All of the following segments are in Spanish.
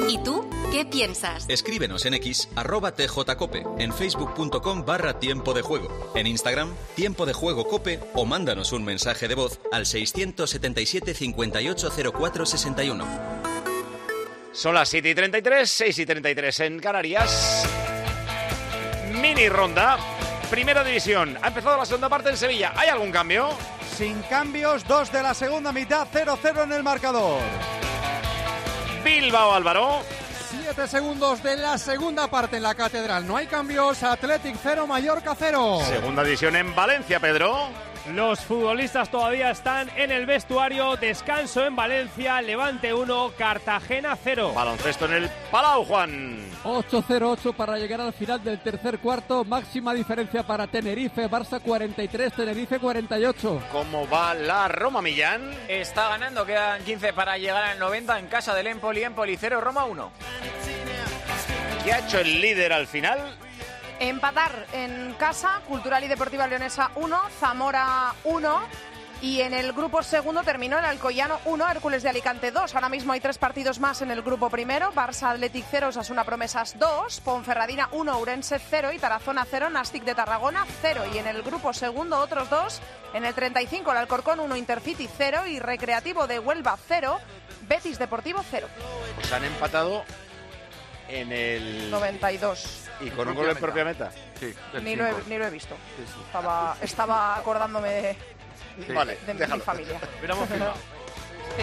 ¿Y tú qué piensas? Escríbenos en X, @tjcope, en facebook.com/tiempo de juego, en Instagram, Tiempo de Juego Cope, o mándanos un mensaje de voz al 677 580461. Son las 7:33, 6:33 en Canarias. Mini ronda, Primera División. Ha empezado la segunda parte en Sevilla. ¿Hay algún cambio? Sin cambios, 2 de la segunda mitad, 0-0 en el marcador. Bilbao, Álvaro. 7 segundos de la segunda parte en la Catedral. No hay cambios. Athletic 0, Mallorca 0. Segunda división en Valencia, Pedro. Los futbolistas todavía están en el vestuario. Descanso en Valencia. Levante 1, Cartagena 0. Baloncesto en el Palau, Juan. 8-0-8 para llegar al final del tercer cuarto. Máxima diferencia para Tenerife. Barça 43, Tenerife 48. ¿Cómo va la Roma, Millán? Está ganando, quedan 15 para llegar al 90 en casa del Empoli. Empoli 0, Roma 1. ¿Qué ha hecho el líder al final? Empatar en casa, Cultural y Deportiva Leonesa 1, Zamora 1. Y en el grupo segundo terminó el Alcoyano 1, Hércules de Alicante 2. Ahora mismo hay 3 partidos más en el grupo primero. Barça Athletic 0, Osasuna Promesas 2, Ponferradina 1, Ourense 0 y Tarazona 0, Nàstic de Tarragona 0. Y en el grupo segundo otros 2. En el 35 el Alcorcón 1, Intercity 0 y Recreativo de Huelva 0, Betis Deportivo 0. Pues han empatado en el 92. ¿Y con un gol en propia meta? Sí, Ni lo he visto. Sí, sí. Estaba acordándome vale, de mi familia. Sí.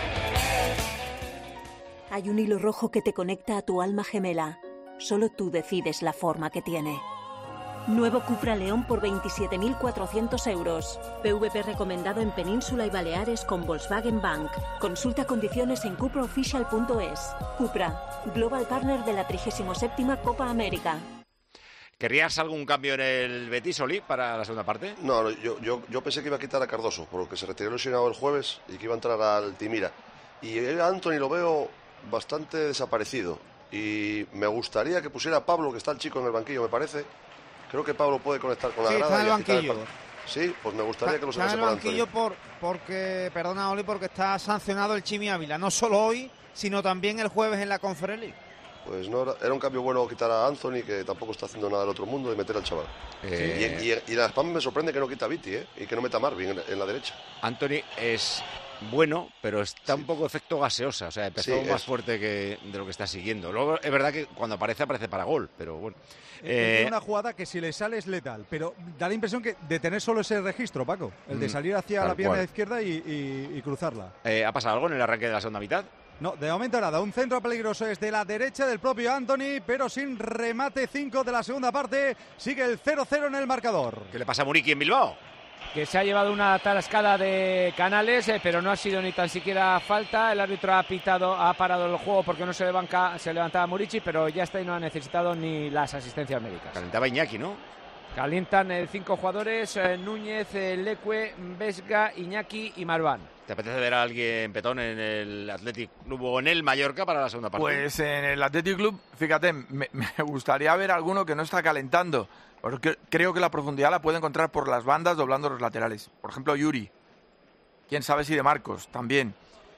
Hay un hilo rojo que te conecta a tu alma gemela. Solo tú decides la forma que tiene. Nuevo Cupra León por 27.400 euros. PVP recomendado en Península y Baleares con Volkswagen Bank. Consulta condiciones en cupraofficial.es. Cupra, Global Partner de la 37ª Copa América. ¿Querrías algún cambio en el Betis, Oli, para la segunda parte? No, yo pensé que iba a quitar a Cardoso, porque se retiró lesionado el jueves y que iba a entrar al Timira. Y a Anthony lo veo bastante desaparecido. Y me gustaría que pusiera a Pablo, que está el chico en el banquillo, me parece. Creo que Pablo puede conectar con la grada. Está en el banquillo. Sí, pues me gustaría que lo sacase por Anthony. Está en el banquillo porque, perdona Oli, porque está sancionado el Chimi Ávila. No solo hoy, sino también el jueves en la Conference League. Pues no era un cambio bueno quitar a Anthony, que tampoco está haciendo nada del otro mundo, y meter al chaval. Y la Spam me sorprende que no quita a Viti, y que no meta a Marvin en la derecha. Anthony es bueno, pero está un poco efecto gaseosa, o sea, empezó más fuerte de lo que está siguiendo. Luego es verdad que cuando aparece para gol, pero bueno. Tiene una jugada que si le sale es letal, pero da la impresión de tener solo ese registro, Paco, el de salir hacia la pierna izquierda y cruzarla. ¿Ha pasado algo en el arranque de la segunda mitad? No, de momento nada. Un centro peligroso es de la derecha del propio Anthony, pero sin remate. 5 de la segunda parte. Sigue el 0-0 en el marcador. ¿Qué le pasa a Muriqui en Bilbao? Que se ha llevado una tarascada de Canales, pero no ha sido ni tan siquiera falta. El árbitro ha parado el juego porque no se levantaba Muriqui, pero ya está y no ha necesitado ni las asistencias médicas. Calentaba Iñaki, ¿no? Calientan 5 jugadores, Núñez, Leque, Vesga, Iñaki y Marván. ¿Te apetece ver a alguien petón en el Athletic Club o en el Mallorca para la segunda parte? Pues en el Athletic Club, fíjate, me gustaría ver a alguno que no está calentando, porque creo que la profundidad la puede encontrar por las bandas doblando los laterales. Por ejemplo, Yuri. Quién sabe si de Marcos también.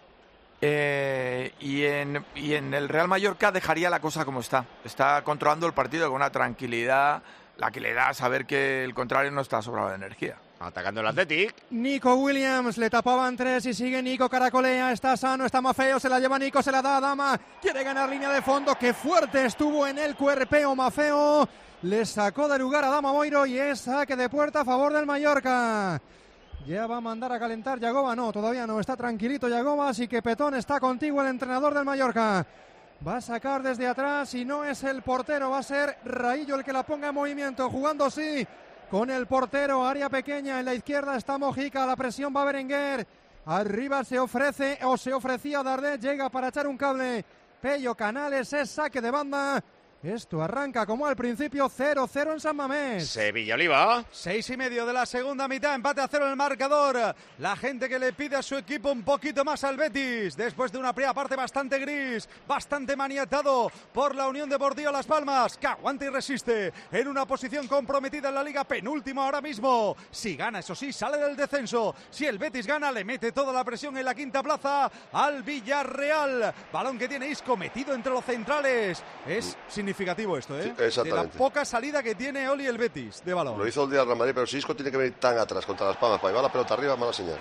Y en el Real Mallorca dejaría la cosa como está. Está controlando el partido con una tranquilidad, la que le da a saber que el contrario no está sobrado de energía. Atacando el Athletic. Nico Williams, le tapaban 3 y sigue Nico, caracolea, está sano, está Mafeo, se la lleva Nico, se la da a Dama, quiere ganar línea de fondo, qué fuerte estuvo en el cuerpeo Mafeo, le sacó de lugar a Dama Moiro y es saque de puerta a favor del Mallorca. Ya va a mandar a calentar Yagoba, no, todavía no, está tranquilito Yagoba, así que Petón está contigo, el entrenador del Mallorca. Va a sacar desde atrás y no es el portero, va a ser Raillo el que la ponga en movimiento, jugando sí con el portero, área pequeña, en la izquierda está Mojica, la presión va a Berenguer, arriba se ofrecía Dardet, llega para echar un cable, Pello Canales, es saque de banda, Esto arranca como al principio 0-0 en San Mamés. Sevilla-Oliva. 6:30 de la segunda mitad, empate a 0 en el marcador. La gente que le pide a su equipo un poquito más al Betis, después de una primera parte bastante gris, bastante maniatado por la Unión Deportiva Las Palmas, que aguanta y resiste en una posición comprometida en la Liga, penúltimo ahora mismo. Si gana, eso sí, sale del descenso. Si el Betis gana, le mete toda la presión en la quinta plaza al Villarreal. Balón que tiene Isco metido entre los centrales. Es significativo esto, ¿eh? Sí, exactamente. De la poca salida que tiene Oli el Betis de balón. Lo hizo el día del Real Madrid, pero si Isco tiene que venir tan atrás contra Las Palmas para llevar la pelota arriba, mala señal.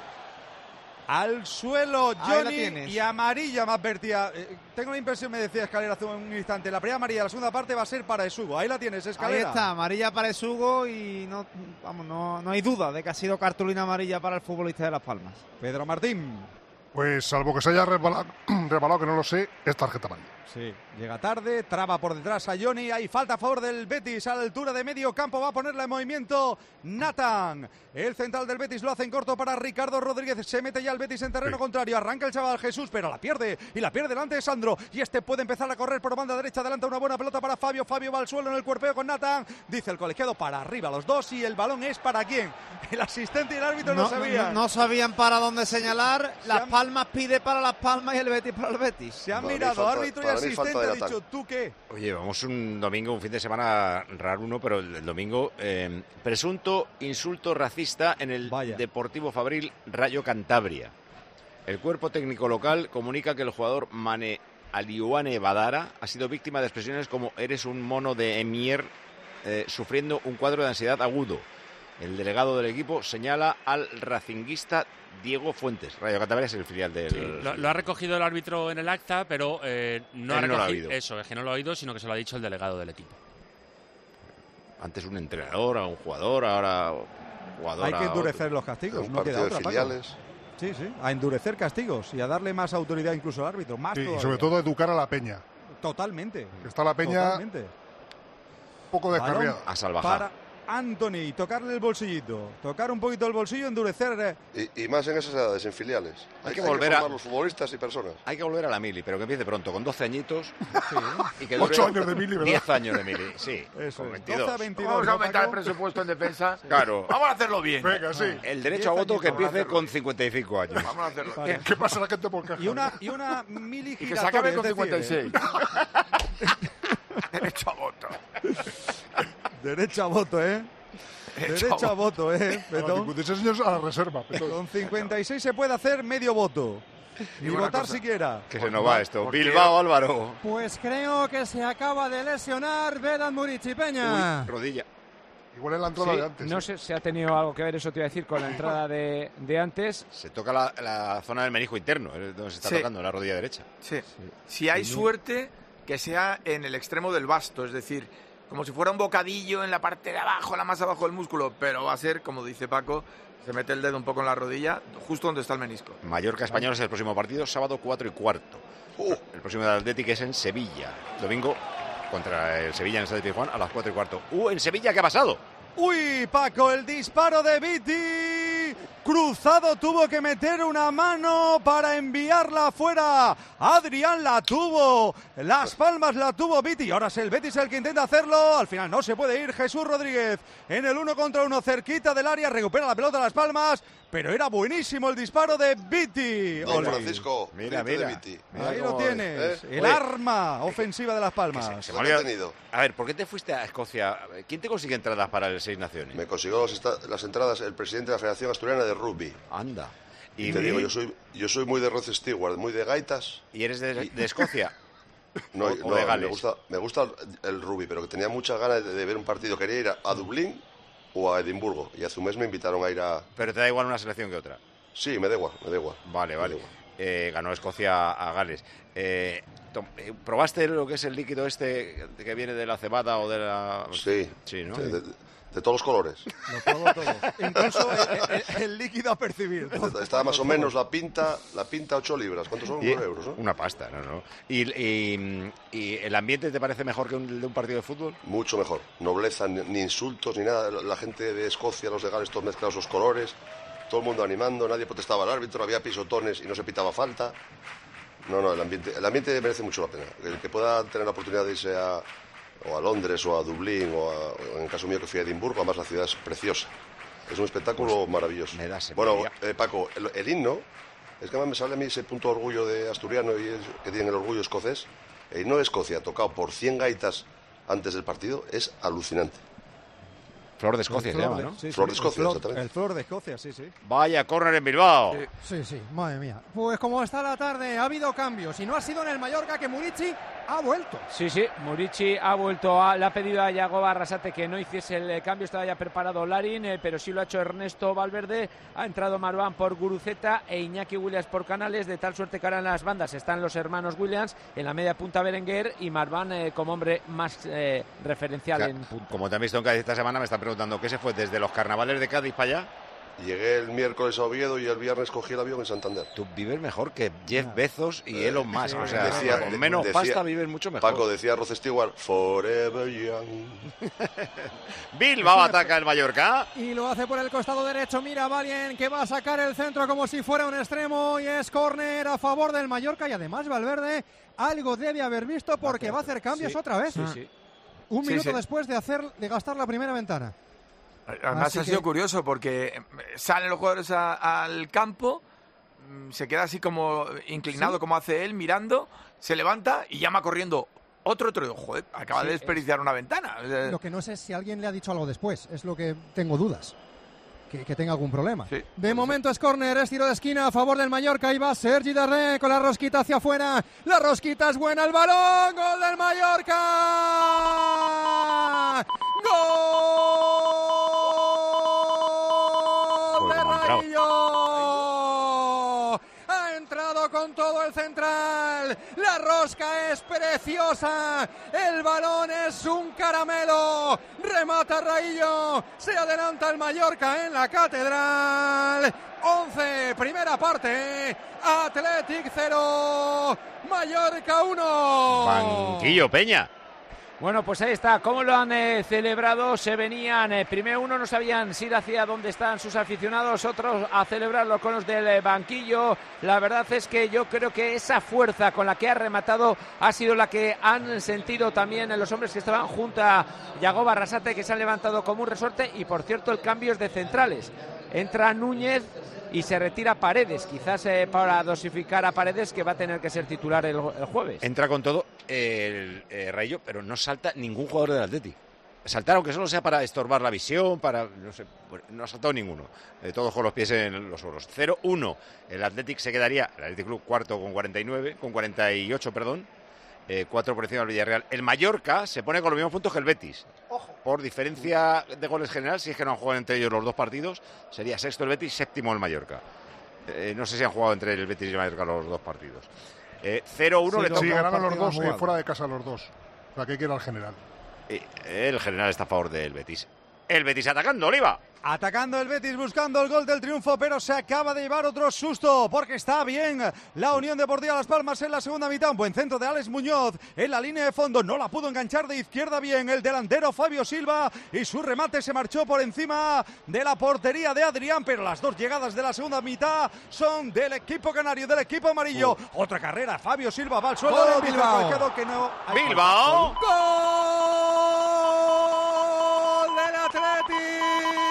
Al suelo Johnny y amarilla me advertía. Tengo la impresión, me decía Escalera hace un instante, la primera amarilla de la segunda parte va a ser para Esugo. Ahí la tienes, Escalera. Ahí está, amarilla para Esugo y no hay duda de que ha sido cartulina amarilla para el futbolista de Las Palmas. Pedro Martín. Pues salvo que se haya resbalado, que no lo sé, es tarjeta amarilla. Sí, llega tarde, traba por detrás a Johnny, hay falta a favor del Betis a la altura de medio campo, va a ponerla en movimiento Nathan. El central del Betis lo hace en corto para Ricardo Rodríguez, se mete ya el Betis en terreno contrario, arranca el chaval Jesús, pero la pierde delante de Sandro, y este puede empezar a correr por banda derecha, adelanta una buena pelota para Fabio va al suelo en el cuerpeo con Nathan, dice el colegiado para arriba los dos, y el balón es para quién, el asistente y el árbitro no sabían. No sabían para dónde señalar, Las Palmas pide para Las Palmas y el Betis para el Betis. Se han mirado árbitro y asistente, ha dicho, ¿tú qué? Oye, vamos un fin de semana raro pero el domingo, presunto insulto racista en el Deportivo Fabril Rayo Cantabria. El cuerpo técnico local comunica que el jugador Mane Aliouane Badara ha sido víctima de expresiones como eres un mono de Emier, sufriendo un cuadro de ansiedad agudo. El delegado del equipo señala al racinguista Diego Fuentes. Rayo Cantabria es el filial del... Sí, lo ha recogido el árbitro en el acta, pero no ha recogido. No lo ha oído. Eso, es que no lo ha oído, sino que se lo ha dicho el delegado del equipo. Antes un entrenador, a un jugador, ahora jugador. Hay que endurecer los castigos, no queda otra. Filiales. Sí, a endurecer castigos y a darle más autoridad incluso al árbitro. Más y sobre todo educar a la peña. Totalmente. Que está la peña un poco descarriada. A salvajar. Para Anthony, tocarle el bolsillito, tocar un poquito el bolsillo, endurecer. Y más en esas edades, en filiales. Hay que volver a los futbolistas y personas. Hay que volver a la mili, pero que empiece pronto, con 12 añitos. Sí. Y que 8 años de mili, ¿verdad? 10 años de mili, sí. Eso, con 22. 12 a 22. Vamos a aumentar el presupuesto en defensa. Claro. Vamos a hacerlo bien. Venga, sí. El derecho a voto que empiece con 55 años. Vamos a hacerlo bien. ¿Qué pasa la gente por caja? Y una mili y que se acabe con 56. Derecho a voto. Derecho a voto, Derecho a voto, Con 56 años a la reserva. Con 56 se puede hacer medio voto. Y votar siquiera. Que se nos va esto. Bilbao, Álvaro. Pues creo que se acaba de lesionar Vedat Murici, Peña. Uy, rodilla. Igual en la entrada de antes. No sé si ha tenido algo que ver, eso te iba a decir, con la entrada de antes. Se toca la zona del menisco interno, donde se está tocando, la rodilla derecha. Sí. Si hay suerte, que sea en el extremo del basto, es decir, como si fuera un bocadillo en la parte de abajo, la más abajo del músculo, pero va a ser, como dice Paco, se mete el dedo un poco en la rodilla, justo donde está el menisco. Mallorca Español es el próximo partido, sábado 4:15. El próximo del Atlético es en Sevilla. Domingo contra el Sevilla en el Estadio Pizjuán a las 4:15. ¿En Sevilla qué ha pasado? Uy, Paco, el disparo de Viti. Cruzado tuvo que meter una mano para enviarla afuera. Adrián la tuvo. Las Palmas la tuvo Viti. Ahora es el Betis el que intenta hacerlo. Al final no se puede ir. Jesús Rodríguez en el 1 contra 1 cerquita del área. Recupera la pelota Las Palmas. Pero era buenísimo el disparo de Viti. Don Francisco, mira. de Viti. Ahí lo tienes. El arma ofensiva de Las Palmas. Se me ha detenido. A ver, ¿por qué te fuiste a Escocia? ¿Quién te consigue entradas para el Seis Naciones? Me consiguió las entradas el presidente de la Federación Asturiana de Rugby. Anda. Y te digo, yo soy muy de Rod Stewart, muy de gaitas. ¿Y eres de Escocia? No, o de Gales. Me gusta el rugby, pero que tenía muchas ganas de ver un partido. Quería ir a Dublín o a Edimburgo. Y hace un mes me invitaron a ir a... ¿Pero te da igual una selección que otra? Sí, me da igual. Vale. Ganó Escocia a Gales. ¿Probaste lo que es el líquido este que viene de la cebada o de la...? Sí. Sí, ¿no? De todos los colores. Lo probó todo. Incluso el líquido a percibir. Estaba más o menos la pinta 8 libras. ¿Cuántos son? 9 euros, ¿no? Una pasta, ¿no? ¿Y el ambiente te parece mejor que el de un partido de fútbol? Mucho mejor. Nobleza, ni insultos, ni nada. La gente de Escocia, los de Gales, todos mezclados los colores. Todo el mundo animando, nadie protestaba al árbitro, había pisotones y no se pitaba falta. No, el ambiente merece mucho la pena. El que pueda tener la oportunidad de irse a o a Londres o a Dublín o en el caso mío que fui a Edimburgo, además la ciudad es preciosa. Es un espectáculo maravilloso. Bueno, Paco, el himno, es que además me sale a mí ese punto de orgullo de asturiano y que tienen el orgullo escocés. El himno de Escocia, tocado por 100 gaitas antes del partido, es alucinante. Flor de Escocia se llama, ¿no? Flor de Escocia, exactamente. El Flor de Escocia, sí. Vaya córner en Bilbao. Sí, madre mía. Pues como está la tarde, ha habido cambios. Y no ha sido en el Mallorca que Murici ha vuelto. Sí, Murici ha vuelto. Le ha pedido a Yagoba Arrasate que no hiciese el cambio. Estaba ya preparado Larin, pero sí lo ha hecho Ernesto Valverde. Ha entrado Marván por Guruceta e Iñaki Williams por Canales. De tal suerte que ahora en las bandas están los hermanos Williams. En la media punta Berenguer y Marván como hombre más referencial en punta. Como te han visto en Cádiz esta semana, me están preguntando qué se fue desde los carnavales de Cádiz para allá. Llegué el miércoles a Oviedo y el viernes cogí el avión en Santander. Tú vives mejor que Jeff Bezos y Elon Musk. O sea, con menos pasta vives mucho mejor. Paco, decía Rod Stewart, forever young. Bilbao ataca el Mallorca. Y lo hace por el costado derecho. Mira, Valien, que va a sacar el centro como si fuera un extremo. Y es córner a favor del Mallorca. Y además Valverde algo debe haber visto porque va a hacer cambios otra vez. Un minuto después de gastar la primera ventana. Además ha sido curioso porque salen los jugadores al campo, se queda así como inclinado como hace él, mirando, se levanta y llama corriendo otro. Joder, acaba de desperdiciar una ventana. Lo que no sé es si alguien le ha dicho algo después, es lo que tengo dudas. Que tenga algún problema. De momento es córner, es tiro de esquina a favor del Mallorca. Ahí va Sergi Darré con la rosquita hacia afuera. La rosquita es buena, el balón, gol del Mallorca. ¡Gol de Raillo! Ha entrado con todo el central. La rosca es preciosa. El balón es un caramelo. Remata Raillo. Se adelanta el Mallorca en la Catedral. 11, primera parte. Athletic 0. Mallorca 1. Banquillo Peña. Bueno, pues ahí está, cómo lo han celebrado, se venían, primero uno no sabían si ir hacia dónde están sus aficionados, otros a celebrarlo con los del banquillo. La verdad es que yo creo que esa fuerza con la que ha rematado ha sido la que han sentido también los hombres que estaban junto a Yagoba Arrasate, que se han levantado como un resorte. Y por cierto, el cambio es de centrales, entra Núñez y se retira Paredes, quizás para dosificar a Paredes, que va a tener que ser titular el jueves. Entra con todo el Raillo, pero no salta ningún jugador del Athletic. Saltar, aunque solo sea para estorbar la visión, no ha saltado ninguno. Todos con los pies en los suelos. 0-1. El Athletic se quedaría, el Athletic Club cuarto con 48, 4 por encima del Villarreal. El Mallorca se pone con los mismos puntos que el Betis. Por diferencia de goles general, si es que no han jugado entre ellos los dos partidos, sería sexto el Betis, séptimo el Mallorca. No sé si han jugado entre el Betis y el Mallorca los dos partidos. 0-1 le toca. Sí, ganaron los dos, fuera de casa los dos. O sea, que quiera el general. El general está a favor del Betis. El Betis atacando, Oliva. Atacando el Betis, buscando el gol del triunfo, pero se acaba de llevar otro susto, porque está bien la Unión Deportiva Las Palmas en la segunda mitad. Un buen centro de Alex Muñoz en la línea de fondo, no la pudo enganchar de izquierda bien el delantero Fabio Silva, y su remate se marchó por encima de la portería de Adrián, pero las dos llegadas de la segunda mitad son del equipo canario, del equipo amarillo. Otra carrera, Fabio Silva va al suelo del Bilbao. Que no hay Bilbao. ¡Gol del Athletic!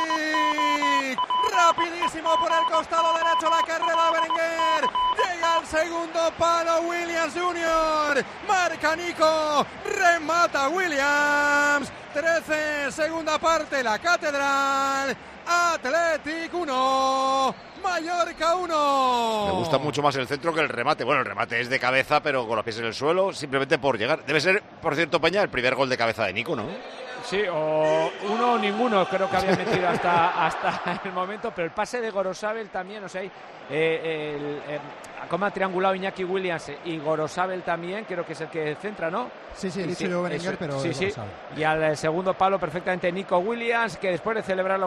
Rapidísimo por el costado derecho la carrera de Berenguer. Llega al segundo palo Williams Jr. Marca Nico. Remata Williams. 13, segunda parte, la Catedral. Athletic 1. Mallorca 1. Me gusta mucho más el centro que el remate. Bueno, el remate es de cabeza, pero con los pies en el suelo, simplemente por llegar. Debe ser, por cierto, Peña, el primer gol de cabeza de Nico, ¿no? Sí, o uno o ninguno creo que había metido hasta el momento, pero el pase de Gorosabel también, o sea, como ha triangulado Iñaki Williams y Gorosabel también, creo que es el que centra, ¿no? Sí, dicho yo Berenguer, pero sí. Y al segundo palo perfectamente Nico Williams, que después de celebrarlo con sus compañeros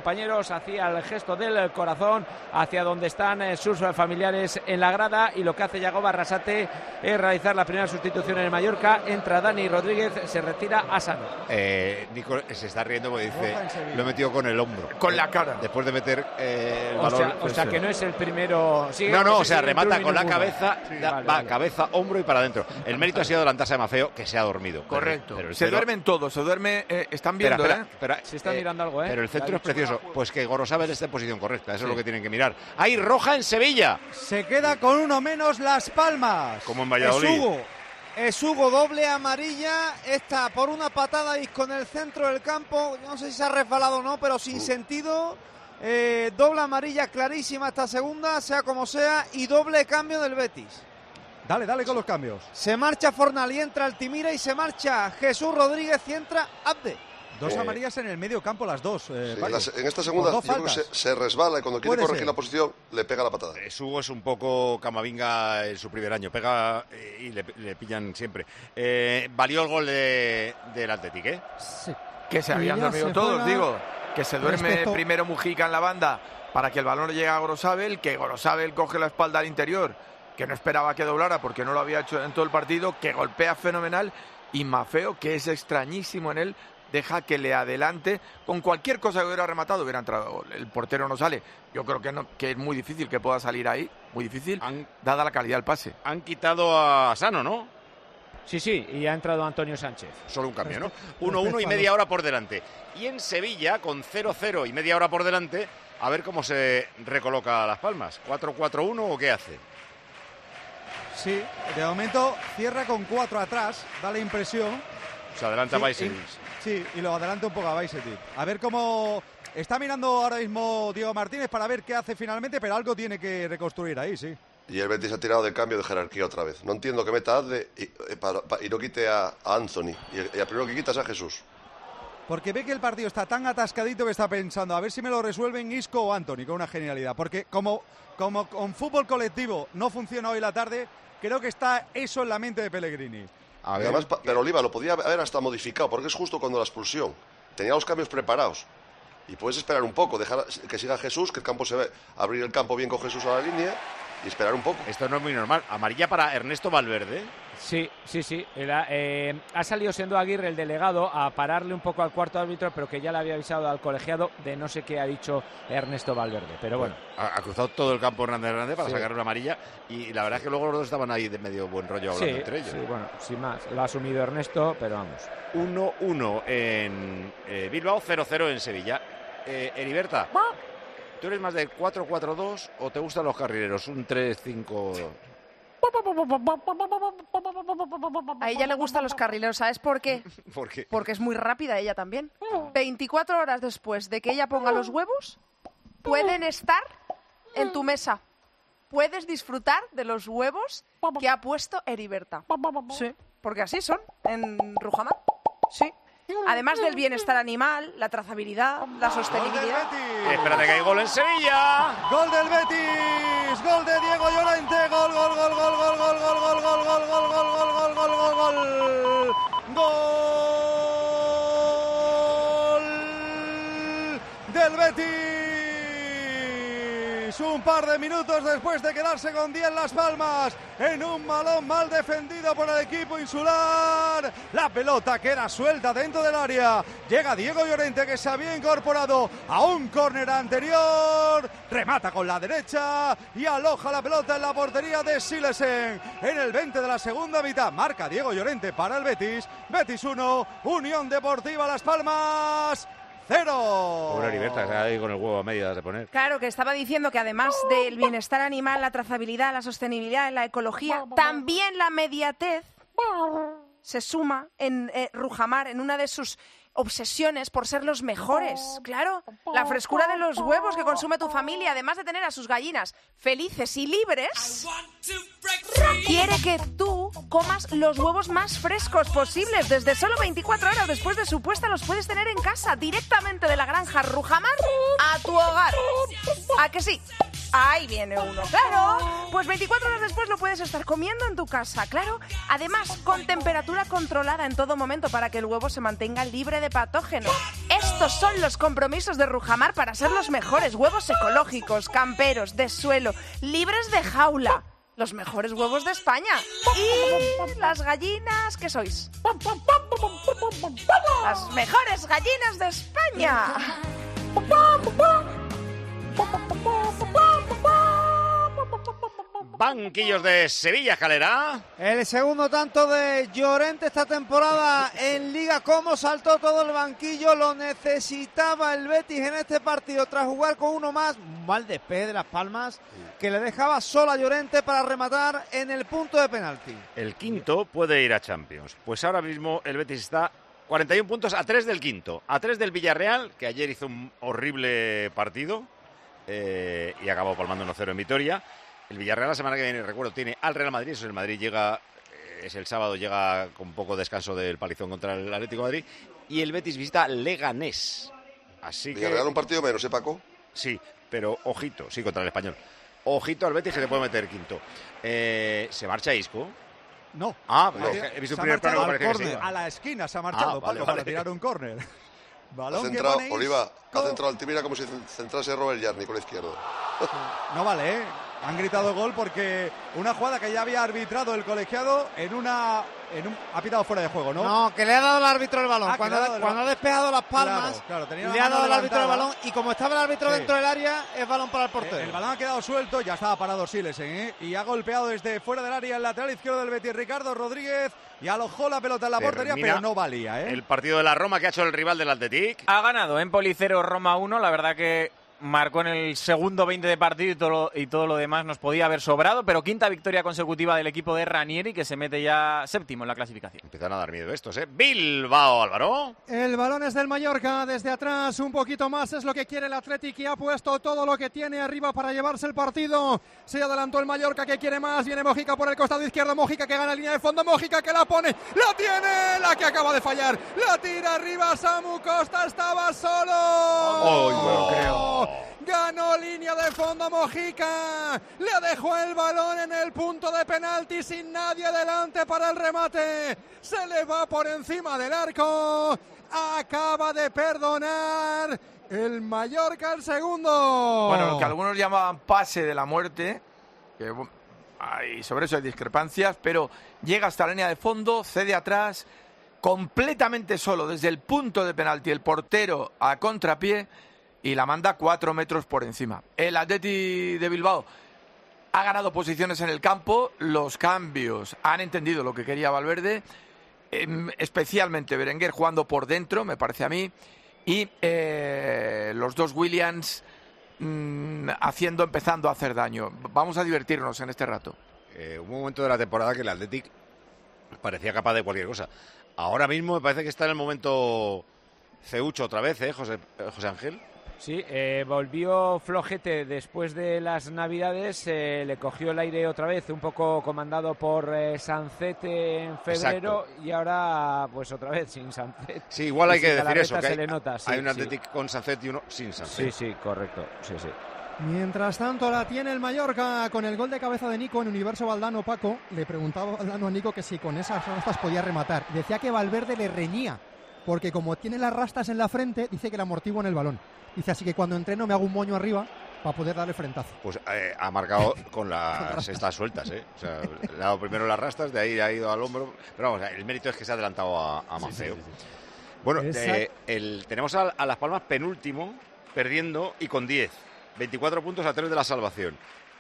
compañeros, hacía el gesto del corazón hacia donde están sus familiares en la grada, y lo que hace Yagoba Arrasate es realizar la primera sustitución en el Mallorca. Entra Dani Rodríguez, se retira Asano. Nico se está riendo porque dice, lo he metido con el hombro. Con la cara. Después de meter el balón. O sea que no es el primero. No, o sea, remata con la cabeza, cabeza, hombro y para adentro. El mérito ha sido adelantarse a Mafeo, que se ha dormido. Correcto. Pero se duermen todos, están viendo, espera, se está mirando algo, Pero el centro es precioso. Pues que Gorosabel esté en posición correcta, eso es lo que tienen que mirar. ¡Hay roja en Sevilla! Se queda con uno menos Las Palmas. Como en Valladolid. Es Hugo, doble amarilla, está por una patada y con el centro del campo, no sé si se ha resbalado o no, pero sin sentido. Doble amarilla clarísima esta segunda, sea como sea, y doble cambio del Betis. Dale con los cambios. Se marcha Fornal y entra Altimira, y se marcha Jesús Rodríguez y entra Abde. Dos amarillas en el medio campo, las dos. Sí, en esta segunda yo creo que se resbala y cuando quiere corregir la posición le pega la patada. Hugo es un poco Camavinga en su primer año, pega y le pillan siempre. Valió el gol del Athletic, ¿eh? Sí. Que se habían dormido todos, digo. Que se duerme primero Mujica en la banda para que el balón llegue a Gorosabel, que Gorosabel coge la espalda al interior, que no esperaba que doblara porque no lo había hecho en todo el partido, que golpea fenomenal, y Mafeo, que es extrañísimo en él, deja que le adelante. Con cualquier cosa que hubiera rematado hubiera entrado. El portero no sale. Yo creo que es muy difícil que pueda salir ahí. Muy difícil, dada la calidad del pase. Han quitado a Sano, ¿no? Sí, y ha entrado Antonio Sánchez. Solo un cambio, ¿no? 1-1 y media hora por delante. Y en Sevilla, con 0-0 y media hora por delante, a ver cómo se recoloca Las Palmas. ¿4-4-1 o qué hace? Sí, de momento cierra con 4 atrás, da la impresión. Se adelanta Bajcetic. Sí, y lo adelanta un poco a Bajcetic. A ver cómo... Está mirando ahora mismo Diego Martínez para ver qué hace finalmente, pero algo tiene que reconstruir ahí, sí. Y el Betis ha tirado de cambio de jerarquía otra vez. No entiendo que meta a Adde y no quite a Anthony. Y el primero que quita es a Jesús. Porque ve que el partido está tan atascadito que está pensando a ver si me lo resuelven Isco o Anthony, con una genialidad. Porque como con fútbol colectivo no funciona hoy la tarde, creo que está eso en la mente de Pellegrini. Además, pero Oliva lo podía haber hasta modificado, porque es justo cuando la expulsión. Tenía los cambios preparados. Y puedes esperar un poco, dejar que siga Jesús, que el campo se ve, abrir el campo bien con Jesús a la línea y esperar un poco. Esto no es muy normal. Amarilla para Ernesto Valverde. Sí. Ha salido siendo Aguirre, el delegado, a pararle un poco al cuarto árbitro, pero que ya le había avisado al colegiado de no sé qué ha dicho Ernesto Valverde. Pero bueno. Ha cruzado todo el campo Hernández para sacar una amarilla, y la verdad es que luego los dos estaban ahí de medio buen rollo hablando entre ellos. Sí, bueno, sin más. Lo ha asumido Ernesto, pero vamos. 1-1 en Bilbao, 0-0 en Sevilla. Heriberta, ¿tú eres más del 4-4-2 o te gustan los carrileros? Un 3-5... A ella le gustan los carrileros, ¿sabes por qué? ¿Por qué? Porque es muy rápida ella también. 24 horas después de que ella ponga los huevos, pueden estar en tu mesa. Puedes disfrutar de los huevos que ha puesto Heriberta. Sí, porque así son en Rujamar. Sí. Además del bienestar animal, la trazabilidad, la sostenibilidad. Espérate que hay gol en Sevilla. Gol del Betis, gol de Diego Llorente, gol del Betis. Un par de minutos después de quedarse con 10 Las Palmas en un balón mal defendido por el equipo insular. La pelota queda suelta dentro del área. Llega Diego Llorente, que se había incorporado a un córner anterior. Remata con la derecha y aloja la pelota en la portería de Silesen. En el 20 de la segunda mitad marca Diego Llorente para el Betis. Betis 1, Unión Deportiva Las Palmas 0. Pobre Heriberta, que está ahí con el huevo a medias de poner. Claro, que estaba diciendo que además del bienestar animal, la trazabilidad, la sostenibilidad, la ecología, también la mediatez se suma en Rujamar, en una de sus obsesiones por ser los mejores. Claro, la frescura de los huevos que consume tu familia, además de tener a sus gallinas felices y libres, quiere que tú comas los huevos más frescos posibles. Desde solo 24 horas después de su puesta los puedes tener en casa, directamente de la granja Rujamar a tu hogar. ¿A que sí? Ahí viene uno, claro. Pues 24 horas después lo puedes estar comiendo en tu casa, claro. Además, con temperatura controlada en todo momento para que el huevo se mantenga libre de patógenos. Esto Estos son los compromisos de Rujamar para ser los mejores huevos ecológicos, camperos, de suelo, libres de jaula. Los mejores huevos de España. Y las gallinas, ¿qué sois? Las mejores gallinas de España. Banquillos de Sevilla, Calera. El segundo tanto de Llorente esta temporada en Liga. Cómo saltó todo el banquillo, lo necesitaba el Betis en este partido tras jugar con uno más. Un mal despeje de Las Palmas que le dejaba solo a Llorente para rematar en el punto de penalti. El quinto puede ir a Champions. Pues ahora mismo el Betis está 41 puntos a 3 del quinto, a 3 del Villarreal, que ayer hizo un horrible partido y acabó palmando 1-0 en Vitoria. El Villarreal la semana que viene, recuerdo, tiene al Real Madrid. Eso, el Madrid llega, es el sábado, llega con poco descanso del palizón contra el Atlético de Madrid. Y el Betis visita Leganés. Así Villarreal que... un partido menos, ¿eh, Paco? Sí, pero ojito, sí, contra el Español. Ojito al Betis que le puede meter quinto. ¿Se marcha Isco? No. Ah, no. He visto un primer plano que parece que sí. A la esquina se ha marchado, vale, para tirar un córner. Ha centrado, Oliva, ha centrado Altimira como si centrase Robert Jarni con la izquierda. No vale, ¿eh? Han gritado gol porque una jugada que ya había arbitrado el colegiado ha pitado fuera de juego, ¿no? No, que le ha dado el árbitro el balón. Cuando ha despejado Las Palmas, claro, le ha dado el árbitro el balón y como estaba el árbitro dentro del área, es balón para el portero. El balón ha quedado suelto, ya estaba parado Silesen, ¿eh? Y ha golpeado desde fuera del área el lateral izquierdo del Betis, Ricardo Rodríguez, y alojó la pelota en la portería, pero no valía, ¿eh? El partido de la Roma que ha hecho el rival del Athletic. Ha ganado Empoli 0, Roma 1, la verdad que marcó en el segundo 20 de partido y todo lo demás nos podía haber sobrado, pero quinta victoria consecutiva del equipo de Ranieri, que se mete ya séptimo en la clasificación. Empiezan a dar miedo estos, ¿eh? Bilbao, Álvaro. El balón es del Mallorca, desde atrás un poquito más es lo que quiere el Athletic y ha puesto todo lo que tiene arriba para llevarse el partido. Se adelantó el Mallorca que quiere más, viene Mojica por el costado izquierdo, Mojica que gana línea de fondo, Mojica que la pone, la tiene, la que acaba de fallar, la tira arriba, Samu Costa estaba solo. No creo. Ganó línea de fondo Mojica, le dejó el balón en el punto de penalti sin nadie delante para el remate, se le va por encima del arco, acaba de perdonar el Mallorca el segundo. Bueno, lo que algunos llamaban pase de la muerte, que sobre eso hay discrepancias, pero llega hasta la línea de fondo, cede atrás, completamente solo desde el punto de penalti, el portero a contrapié, y la manda 4 metros por encima. El Athletic de Bilbao ha ganado posiciones en el campo, los cambios han entendido lo que quería Valverde, especialmente Berenguer jugando por dentro, me parece a mí, y los dos Williams empezando a hacer daño. Vamos a divertirnos en este rato. Un momento de la temporada que el Athletic parecía capaz de cualquier cosa. Ahora mismo me parece que está en el momento Ceucho otra vez, José Ángel. Sí, volvió flojete después de las Navidades, le cogió el aire otra vez, un poco comandado por Sancet en febrero. Exacto. Y ahora pues otra vez sin Sancet. Sí, igual hay que decir eso, que le nota, hay un Athletic con Sancet y uno sin Sancet. Sí, correcto, sí. Mientras tanto la tiene el Mallorca con el gol de cabeza de Nico en Universo Valdano. Paco le preguntaba Valdano a Nico que si con esas rastas podía rematar. Decía que Valverde le reñía, porque como tiene las rastas en la frente, dice que le amortiguan el balón. Dice, así que cuando entreno me hago un moño arriba para poder darle frentazo. Pues ha marcado con las estas sueltas, O sea, le ha dado primero las rastas, de ahí ha ido al hombro. Pero vamos, el mérito es que se ha adelantado a Manceo. Sí. Bueno, tenemos a Las Palmas penúltimo, perdiendo y con 10. 24 puntos a 3 de la salvación.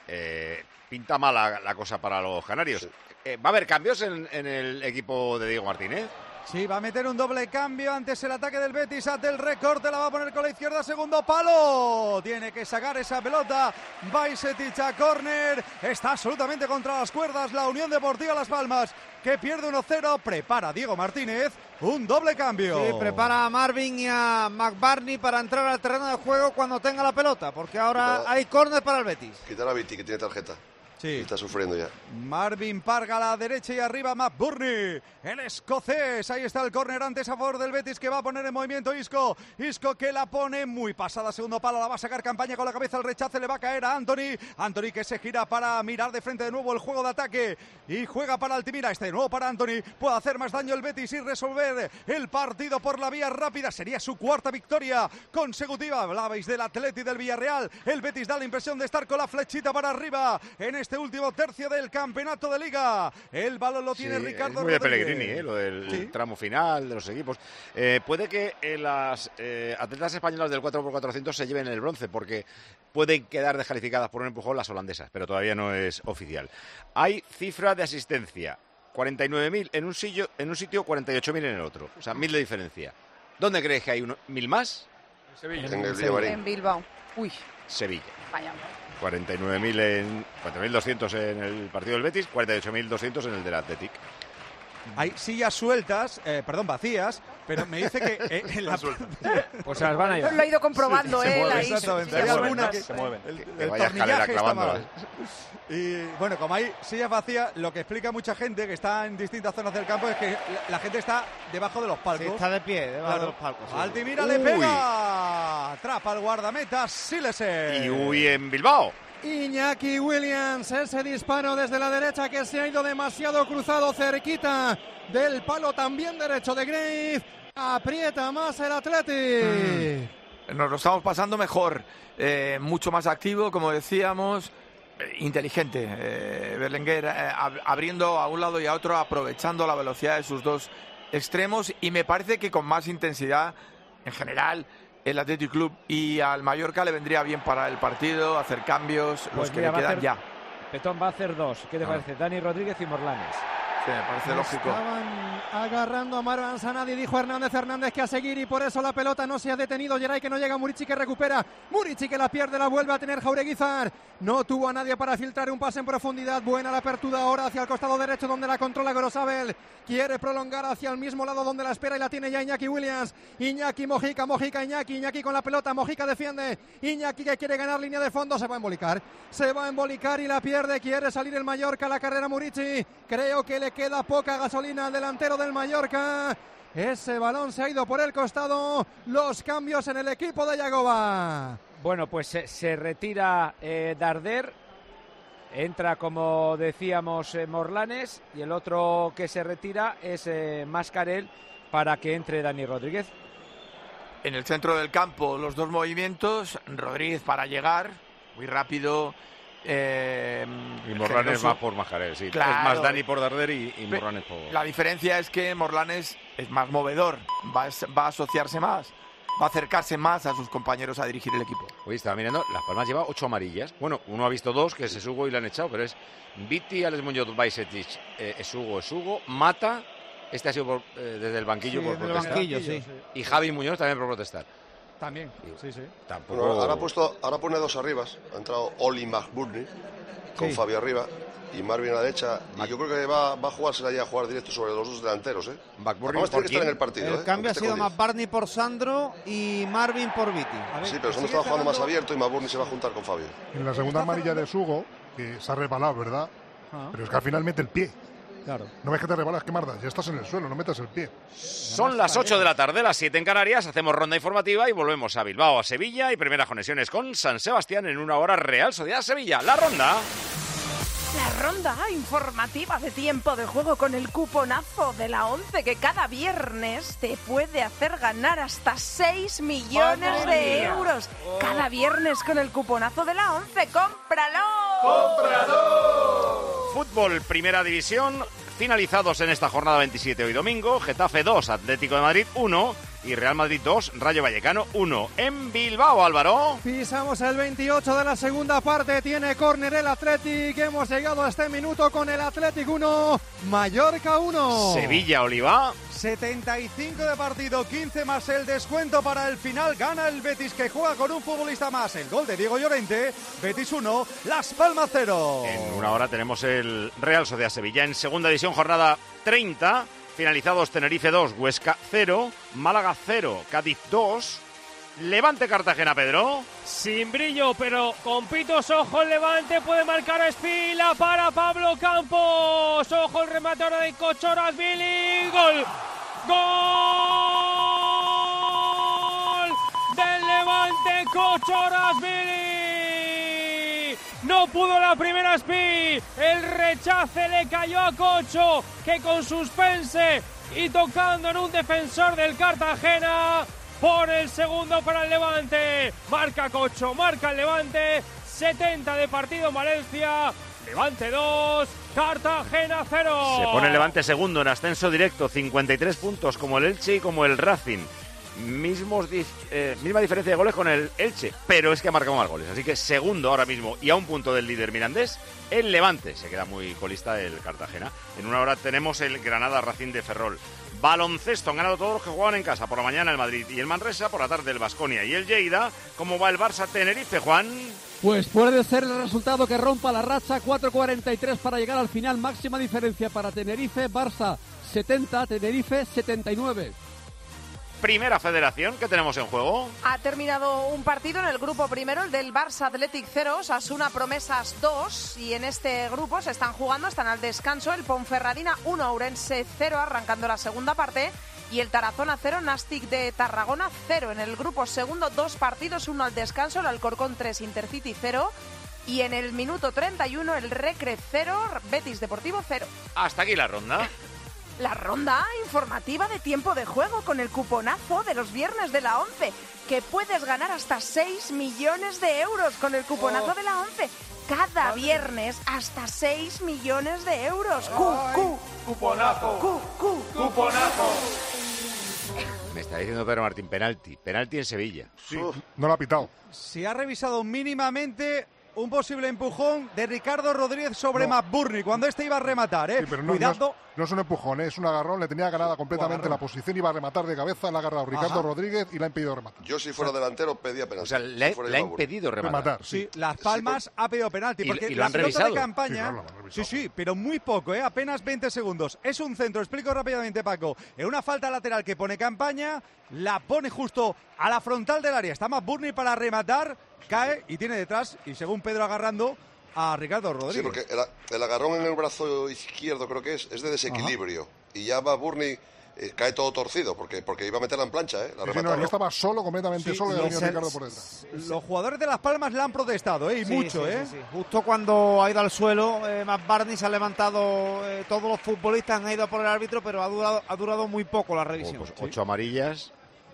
Pinta mala la cosa para los canarios. Sí. ¿Va a haber cambios en el equipo de Diego Martínez? Sí, va a meter un doble cambio antes el ataque del Betis. Ante el recorte la va a poner con la izquierda, segundo palo. Tiene que sacar esa pelota. Bajcetic a córner. Está absolutamente contra las cuerdas la Unión Deportiva Las Palmas, que pierde 1-0. Prepara Diego Martínez un doble cambio. Sí, prepara a Marvin y a McBurney para entrar al terreno de juego cuando tenga la pelota, porque ahora hay córner para el Betis. Quitar a Viti, que tiene tarjeta. Sí. Y está sufriendo ya. Marvin Parga a la derecha y arriba McBurney, el escocés. Ahí está el córner antes a favor del Betis, que va a poner en movimiento Isco. Isco que la pone muy pasada, segundo palo, la va a sacar Campaña con la cabeza, el rechace le va a caer a Anthony. Anthony que se gira para mirar de frente de nuevo el juego de ataque y juega para Altimira. Este de nuevo para Anthony, puede hacer más daño el Betis y resolver el partido por la vía rápida. Sería su cuarta victoria consecutiva. Hablabais del Atleti del Villarreal. El Betis da la impresión de estar con la flechita para arriba en este último tercio del campeonato de Liga. El balón lo tiene Ricardo es muy de Rodríguez. Pellegrini, lo del tramo final de los equipos. Puede que las atletas españolas del 4x400 se lleven el bronce, porque pueden quedar descalificadas por un empujón las holandesas, pero todavía no es oficial. Hay cifra de asistencia: 49.000 en un sitio, 48.000 en el otro. O sea, 1.000 de diferencia. ¿Dónde crees que hay 1.000 más? En Sevilla. En Bilbao. Uy. Sevilla. Vaya. 4.200 en el partido del Betis, 48.200 en el del Athletic. Hay sillas sueltas, vacías, pero me dice que en la... Pues se las van a llevar. Lo he ido comprobando, Exactamente. Hay alguna que se mueven. El tornillaje está mal. Y bueno, como hay sillas vacías, lo que explica mucha gente que está en distintas zonas del campo es que la gente está debajo de los palcos. Sí, está de pie, debajo de los palcos. Sí. Altimira le pega. Atrapa al guardameta Silesen. Y huye en Bilbao. Iñaki Williams, ese disparo desde la derecha que se ha ido demasiado cruzado, cerquita del palo también derecho de Grave. Aprieta más el Athletic. Nos lo estamos pasando mejor, mucho más activo, como decíamos, inteligente. Berlinguer abriendo a un lado y a otro, aprovechando la velocidad de sus dos extremos, y me parece que con más intensidad en general. El Athletic Club, y al Mallorca le vendría bien para el partido hacer cambios, los que le quedan ya. Petón va a hacer dos. ¿Qué te parece? Dani Rodríguez y Morlanes. Sí, me parece lógico. Estaban agarrando a Marwan Sanadi, dijo Hernández que a seguir, y por eso la pelota no se ha detenido. Geray que no llega, Murici que recupera, Murici que la pierde, la vuelve a tener Jaureguizar. No tuvo a nadie para filtrar un pase en profundidad. Buena la apertura ahora hacia el costado derecho donde la controla Gorosabel. Quiere prolongar hacia el mismo lado donde la espera y la tiene ya Iñaki Williams. Iñaki, Mojica, Iñaki con la pelota, Mojica defiende. Iñaki que quiere ganar línea de fondo, se va a embolicar y la pierde. Quiere salir el Mallorca, la carrera Murici. Creo que le queda poca gasolina al delantero del Mallorca. Ese balón se ha ido por el costado. Los cambios en el equipo de Yagoba. Bueno, pues se retira Darder. Entra, como decíamos, Morlanes, y el otro que se retira es Mascarell, para que entre Dani Rodríguez. En el centro del campo, los dos movimientos. Rodríguez para llegar, muy rápido. Y Morlanes va por Mascarell, sí. Claro. Es más Dani por Darder y Morlanes por... La diferencia es que Morlanes es más movedor, va a asociarse más, va a acercarse más a sus compañeros a dirigir el equipo. Oye, estaba mirando, Las Palmas lleva 8 amarillas. Bueno, uno ha visto 2, que es Esugo y le han echado, pero es Viti, Alex Muñoz, Bajcetic, Esugo, Mata. Este ha sido desde el banquillo por protestar. Banquillo, sí. Y Javi Muñoz también por protestar. También, sí. Tampoco... Bueno, ahora pone dos arribas. Ha entrado Oli McBurney con Fabio arriba y Marvin a la derecha. Y yo creo que va a jugársela ya a jugar directo sobre los dos delanteros. McBurney tiene que estar en el partido. El cambio ha sido McBurney por Sandro y Marvin por Viti. Sí, pero Sandro estaba jugando más abierto y McBurney se va a juntar con Fabio. En la segunda amarilla de Sugo, que se ha resbalado, ¿verdad? Pero es que al final mete el pie. Claro. No ves que te rebalas, que mardas, ya estás en el suelo, no metas el pie. Son las 8 de la tarde, las 7 en Canarias, hacemos ronda informativa y volvemos a Bilbao, a Sevilla, y primeras conexiones con San Sebastián en una hora. Real Sociedad Sevilla. La ronda informativa de Tiempo de Juego con el cuponazo de la 11, que cada viernes te puede hacer ganar hasta 6 millones de euros. Cada viernes con el cuponazo de la 11. ¡Cómpralo! Fútbol, Primera División, finalizados en esta jornada 27 hoy domingo. Getafe 2, Atlético de Madrid 1 y Real Madrid 2, Rayo Vallecano 1. En Bilbao, Álvaro. Pisamos el 28 de la segunda parte, tiene córner el Athletic. Hemos llegado a este minuto con el Athletic 1, Mallorca 1. Sevilla, Oliva. 75 de partido, 15 más el descuento para el final. Gana el Betis, que juega con un futbolista más. El gol de Diego Llorente. Betis 1, Las Palmas 0. En una hora tenemos el Real Sociedad Sevilla. En segunda división, jornada 30. Finalizados Tenerife 2, Huesca 0, Málaga 0, Cádiz 2, Levante Cartagena, Pedro. Sin brillo, pero con pitos, ojo el Levante, puede marcar Espila para Pablo Campos. Ojo el remate ahora de Kochorazvili. ¡Gol! ¡Gol! Del Levante, Kochorazvili. No pudo la primera Espi. El rechace le cayó a Cocho, que con suspense y tocando en un defensor del Cartagena, por el segundo para el Levante. Marca Cocho, marca el Levante. 70 de partido en Valencia. Levante 2, Cartagena 0. Se pone el Levante segundo en ascenso directo, 53 puntos como el Elche y como el Racing. Misma diferencia de goles con el Elche, pero es que ha marcado más goles. Así que segundo ahora mismo y a un punto del líder mirandés, el Levante. Se queda muy colista el Cartagena. En una hora tenemos el Granada Racing de Ferrol. Baloncesto, han ganado todos los que jugaban en casa. Por la mañana el Madrid y el Manresa, por la tarde el Baskonia y el Lleida. ¿Cómo va el Barça Tenerife, Juan? Pues puede ser el resultado que rompa la racha. 4:43 para llegar al final. Máxima diferencia para Tenerife. Barça 70, Tenerife 79. Primera Federación, ¿qué tenemos en juego? Ha terminado un partido en el grupo primero, el del Barça Athletic 0, Osasuna Promesas 2, y en este grupo se están jugando, están al descanso, el Ponferradina 1, Ourense 0, arrancando la segunda parte, y el Tarazona 0, Nastic de Tarragona 0. En el grupo segundo, 2 partidos, uno al descanso, el Alcorcón 3, Intercity 0, y en el minuto 31, el Recre 0, Betis Deportivo 0. Hasta aquí la ronda. La ronda informativa de tiempo de juego con el cuponazo de los viernes de la 11, que puedes ganar hasta 6 millones de euros con el cuponazo de la 11. Cada viernes hasta 6 millones de euros. Cuponazo. Cuponazo. Me está diciendo Pedro Martín, penalti en Sevilla. Sí, no lo ha pitado. Se ha revisado mínimamente un posible empujón de Ricardo Rodríguez sobre McBurney cuando este iba a rematar, ¿eh? Sí, pero Cuidado. No es un empujón, es un agarrón, le tenía ganada completamente la posición, iba a rematar de cabeza, le ha agarrado Ricardo Rodríguez y le ha impedido rematar. Yo si fuera delantero pedía penalti. O sea, le ha impedido rematar. Sí, Las Palmas ha pedido penalti. Porque lo han la pelota revisado. de campaña, sí, pero muy poco, apenas 20 segundos. Es un centro, explico rápidamente, Paco. En una falta lateral que pone campaña, la pone justo a la frontal del área. Está McBurney para rematar, cae y tiene detrás, y según Pedro agarrando a Ricardo Rodríguez. Sí, porque el agarrón en el brazo izquierdo creo que es de desequilibrio. Ajá. Y ya McBurney cae todo torcido porque iba a meterla en plancha, la no estaba solo, completamente solo, y ha venido Ricardo por detrás. Los jugadores de Las Palmas le han protestado, y mucho, Sí. Justo cuando ha ido al suelo, McBurney se ha levantado, todos los futbolistas han ido por el árbitro, pero ha durado muy poco la revisión. Pues 8 amarillas,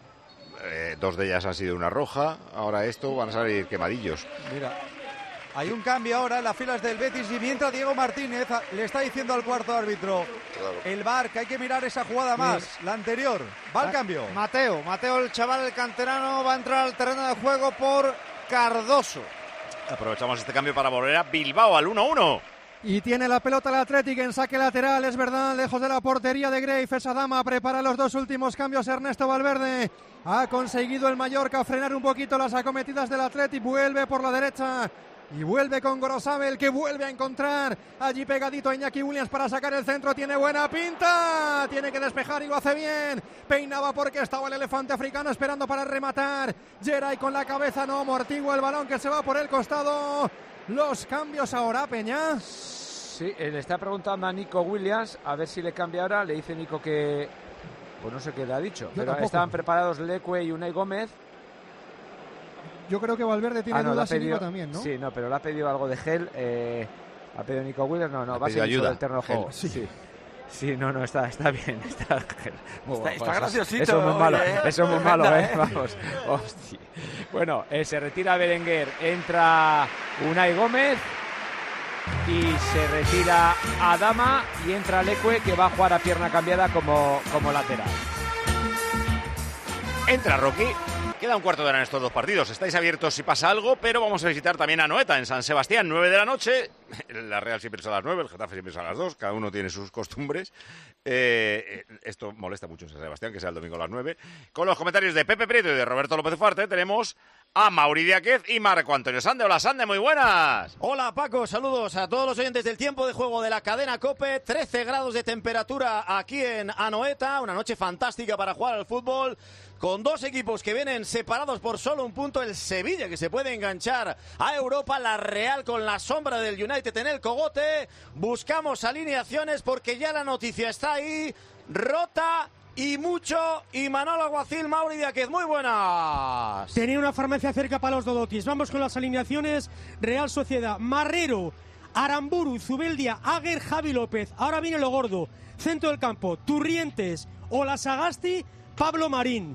2 de ellas han sido una roja, ahora esto van a salir quemadillos. Mira, hay un cambio ahora en las filas del Betis y mientras Diego Martínez le está diciendo al cuarto árbitro, el VAR, que hay que mirar esa jugada más, la anterior. Va al cambio. Mateo, el chaval, el canterano, va a entrar al terreno de juego por Cardoso. Aprovechamos este cambio para volver a Bilbao al 1-1. Y tiene la pelota el Athletic en saque lateral, es verdad, lejos de la portería de Greif. Esa dama prepara los 2 últimos cambios. Ernesto Valverde ha conseguido el Mallorca frenar un poquito las acometidas del Athletic. Vuelve por la derecha y vuelve con Gorosabel, que vuelve a encontrar allí pegadito a Iñaki Williams para sacar el centro. Tiene buena pinta, tiene que despejar y lo hace bien. Peinaba porque estaba el elefante africano esperando para rematar. Geray con la cabeza, no, amortigua el balón que se va por el costado. Los cambios ahora, Peña. Sí, le está preguntando a Nico Williams a ver si le cambia ahora. Le dice Nico que, pues no sé qué le ha dicho, pero estaban preparados Leque y Unai Gómez. Yo creo que Valverde tiene dudas y Nico también, ¿no? Sí, pero le ha pedido algo de gel. Ha pedido Nico Williams, no, va a seguir ayuda del terreno de juego. Sí, no, está bien. Está graciosito. Eso es muy malo, eso es muy malo, vamos. Hostia. Bueno, se retira Berenguer, entra Unai Gómez y se retira Adama y entra Leque, que va a jugar a pierna cambiada como lateral. Entra Rocky. Queda un cuarto de hora en estos 2 partidos. Estáis abiertos si pasa algo, pero vamos a visitar también a Anoeta en San Sebastián, 9 de la noche. la Real siempre es a las 9, el Getafe siempre es a las 2, cada uno tiene sus costumbres. Esto molesta mucho a San Sebastián, que sea el domingo a las 9. Con los comentarios de Pepe Prieto y de Roberto López Fuerte tenemos a Mauri Díaz y Marco Antonio Sande. Hola, Sande, muy buenas. Hola, Paco, saludos a todos los oyentes del tiempo de juego de la cadena COPE. 13 grados de temperatura aquí en Anoeta, una noche fantástica para jugar al fútbol, con dos equipos que vienen separados por solo un punto. El Sevilla, que se puede enganchar a Europa, la Real con la sombra del United en el cogote. Buscamos alineaciones porque ya la noticia está ahí, rota y mucho. Y Manolo Alguacil, Mauri Díaz, muy buenas. Tenía una farmacia cerca para los Dodotis. Vamos con las alineaciones. Real Sociedad, Marrero, Aramburu, Zubeldia, Aguer, Javi López. Ahora viene lo gordo. Centro del campo, Turrientes, Olasagasti, Pablo Marín.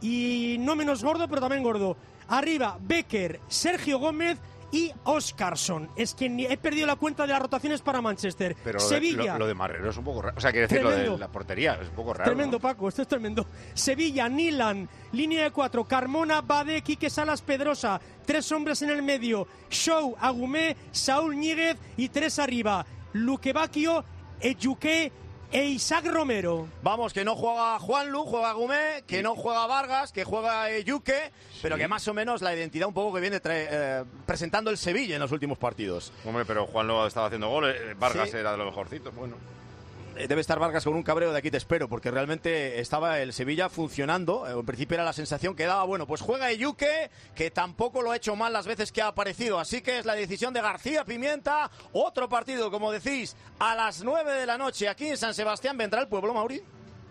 Y no menos gordo, pero también gordo. Arriba, Becker, Sergio Gómez y Óscarson. Es que he perdido la cuenta de las rotaciones para Manchester. Pero Sevilla. lo de Marrero es un poco raro. O sea, quiere decir, Tremendo. lo de la portería es un poco raro. Tremendo, ¿no? Paco, esto es tremendo. Sevilla, Nilan, línea de 4, Carmona, Bade, Quique Salas, Pedrosa. 3 hombres en el medio, Show, Agumé, Saúl Ñíguez y 3 arriba, Luque Bacchio, Ejuque e Isaac Romero. Vamos, que no juega Juanlu, juega Gumé, que no juega Vargas, que juega Yuque, pero que más o menos la identidad un poco que viene presentando el Sevilla en los últimos partidos. Hombre, pero Juanlu estaba haciendo goles, Vargas Sí. era de lo mejorcito. Bueno. Debe estar Vargas con un cabreo de aquí te espero, porque realmente estaba el Sevilla funcionando. En principio era la sensación que daba, bueno, pues juega Yuque, que tampoco lo ha hecho mal las veces que ha aparecido. Así que es la decisión de García Pimienta. Otro partido, como decís, a las 9 de la noche aquí en San Sebastián. ¿Vendrá el pueblo, Mauri?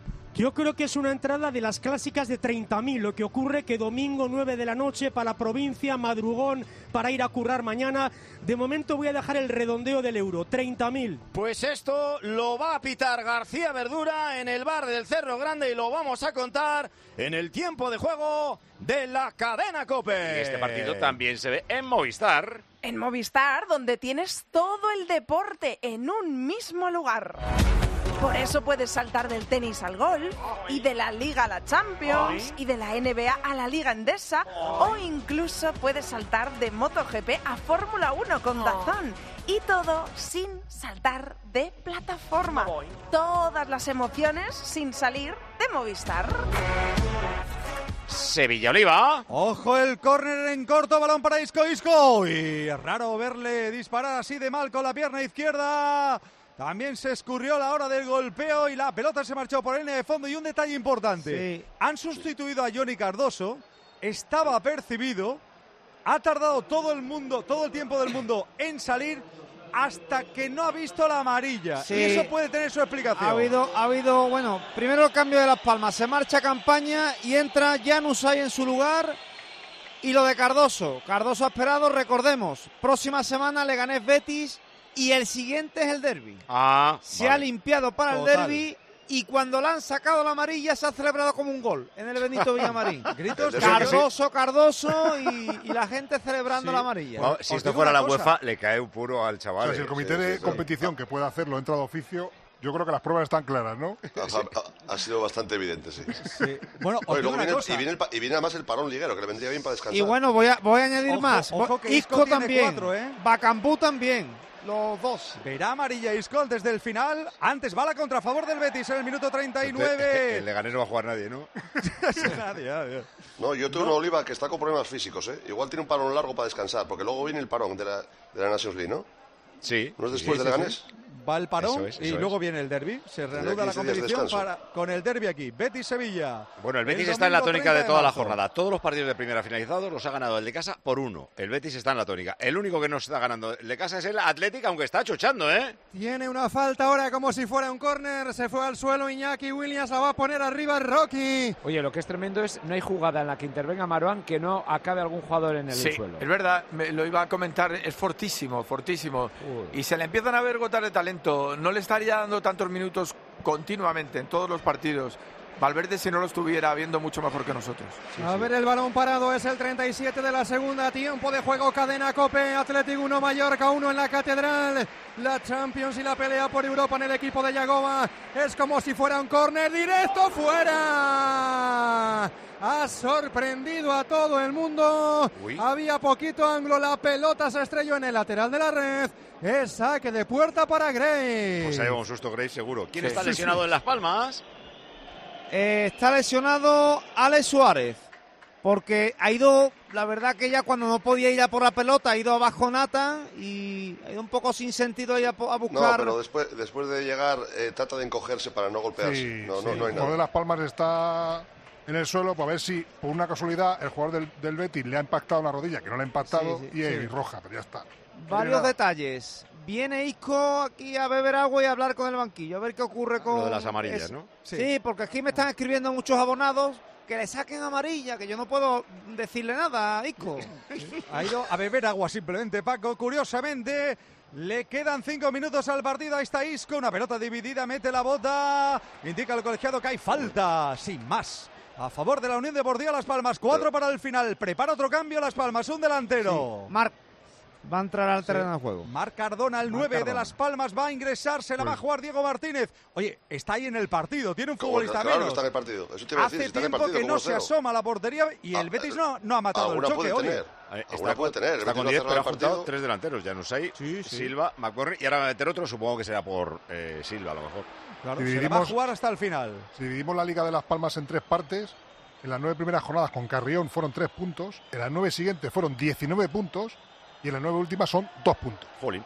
Yo creo que es una entrada de las clásicas de 30.000, lo que ocurre que domingo 9 de la noche para la provincia, madrugón para ir a currar mañana. De momento voy a dejar el redondeo del euro, 30.000. Pues esto lo va a pitar García Verdura en el bar del Cerro Grande y lo vamos a contar en el tiempo de juego de la cadena COPE. Y este partido también se ve en Movistar. En Movistar, donde tienes todo el deporte en un mismo lugar. Por eso puedes saltar del tenis al golf, y de la Liga a la Champions, y de la NBA a la Liga Endesa, o incluso puedes saltar de MotoGP a Fórmula 1 con DAZN. Y todo sin saltar de plataforma. Todas las emociones sin salir de Movistar. Sevilla-Oliva. Ojo el córner en corto, balón para Isco. Y es raro verle disparar así de mal con la pierna izquierda. También se escurrió la hora del golpeo y la pelota se marchó por la línea de fondo. Y un detalle importante, Sí. Han sustituido a Johnny Cardoso, estaba apercibido, ha tardado todo el tiempo del mundo en salir hasta que no ha visto la amarilla. Sí. Y eso puede tener su explicación. Ha habido, bueno, primero el cambio de Las Palmas, se marcha Campaña y entra Januzaj en su lugar. Y lo de Cardoso ha esperado, recordemos, próxima semana Leganés Betis y el siguiente es el derbi. Se ha limpiado para el derbi y cuando le han sacado la amarilla se ha celebrado como un gol en el Benito Villamarín. Gritos Cardoso y la gente celebrando la amarilla. No, si esto fuera la UEFA, le cae un puro al chaval. O sea, si el comité de competición que pueda hacerlo entra de oficio, yo creo que las pruebas están claras, ¿no? Ha sido bastante evidente, sí. Bueno, y luego viene además el parón liguero, que le vendría bien para descansar. Y bueno, voy a añadir más. Ojo que Isco tiene también. 4, ¿eh? Bacampú también. Los dos. Verá amarilla Isco desde el final. Antes va la contra a favor del Betis en el minuto 39. El Leganés no va a jugar nadie, ¿no? Nadie. No, yo tengo una Oliva que está con problemas físicos, ¿eh? Igual tiene un parón largo para descansar, porque luego viene el parón de la Nations League, ¿no? Sí. ¿No es después de Leganés? Va el parón Eso y luego viene el derbi. Se reanuda la 15 días de competición descanso. con el derbi aquí. Betis-Sevilla. Bueno, el Betis El está en la domingo tónica de 30 toda la marzo. jornada. Todos los partidos de primera finalizados los ha ganado el de casa por 1. El Betis está en la tónica. El único que no está ganando el de casa es el Athletic, aunque está chochando, ¿eh? Tiene una falta ahora como si fuera un córner. Se fue al suelo Iñaki Williams. La va a poner arriba Rocky. Oye, lo que es tremendo es no hay jugada en la que intervenga Marouane que no acabe algún jugador en el suelo. Es verdad, lo iba a comentar, es fortísimo. Y se le empiezan a ver gotas de talento. No le estaría dando tantos minutos continuamente en todos los partidos. Valverde, si no lo estuviera viendo, mucho mejor que nosotros. A ver, el balón parado es el 37 de la segunda. Tiempo de juego, cadena COPE. Atlético 1, Mallorca 1 en la Catedral. La Champions y la pelea por Europa en el equipo de Yagoba. Es como si fuera un córner directo fuera. Ha sorprendido a todo el mundo. Había poquito ángulo, la pelota se estrelló en el lateral de la red. Es saque de puerta para Graves. Pues ha llevado un susto Graves seguro. ¿Quién está lesionado en Las Palmas? Está lesionado Alex Suárez, porque ha ido, la verdad que ya cuando no podía ir a por la pelota, ha ido abajo Nathan y ha ido un poco sin sentido ir a buscar. No, pero después de llegar trata de encogerse para no golpearse. No hay El nada. jugador de Las Palmas está en el suelo para ver si, por una casualidad, el jugador del Betis le ha impactado una rodilla, que no le ha impactado, y roja, pero ya está. Varios detalles. Viene Isco aquí a beber agua y a hablar con el banquillo, a ver qué ocurre con... Lo de las amarillas, ¿no? Sí, porque aquí me están escribiendo muchos abonados que le saquen amarilla, que yo no puedo decirle nada a Isco. Ha ido a beber agua simplemente, Paco. Curiosamente, le quedan 5 minutos al partido. Ahí está Isco, una pelota dividida, mete la bota. Indica el colegiado que hay falta, sin más. A favor de la Unión Deportiva Las Palmas, 4 para el final. Prepara otro cambio Las Palmas, un delantero. Marc va a entrar al terreno de juego. Marc Cardona, el 9 de Las Palmas, va a ingresar, se la va a jugar Diego Martínez. Oye, está ahí en el partido, tiene un futbolista claro menos. Que está en el partido. Eso te iba a decir, Hace tiempo que no se asoma a la portería y el Betis no ha matado el choque. Alguna puede tener. Está con 10, pero ha juntado 3 delanteros. Januzaj, Silva, McCorry, y ahora va a meter otro, supongo que será por Silva a lo mejor. Claro, se va a jugar hasta el final. Si dividimos la Liga de Las Palmas en 3 partes, en las 9 primeras jornadas con Carrión fueron 3 puntos, en las 9 siguientes fueron 19 puntos, y en las 9 últimas son 2 puntos. Jolín.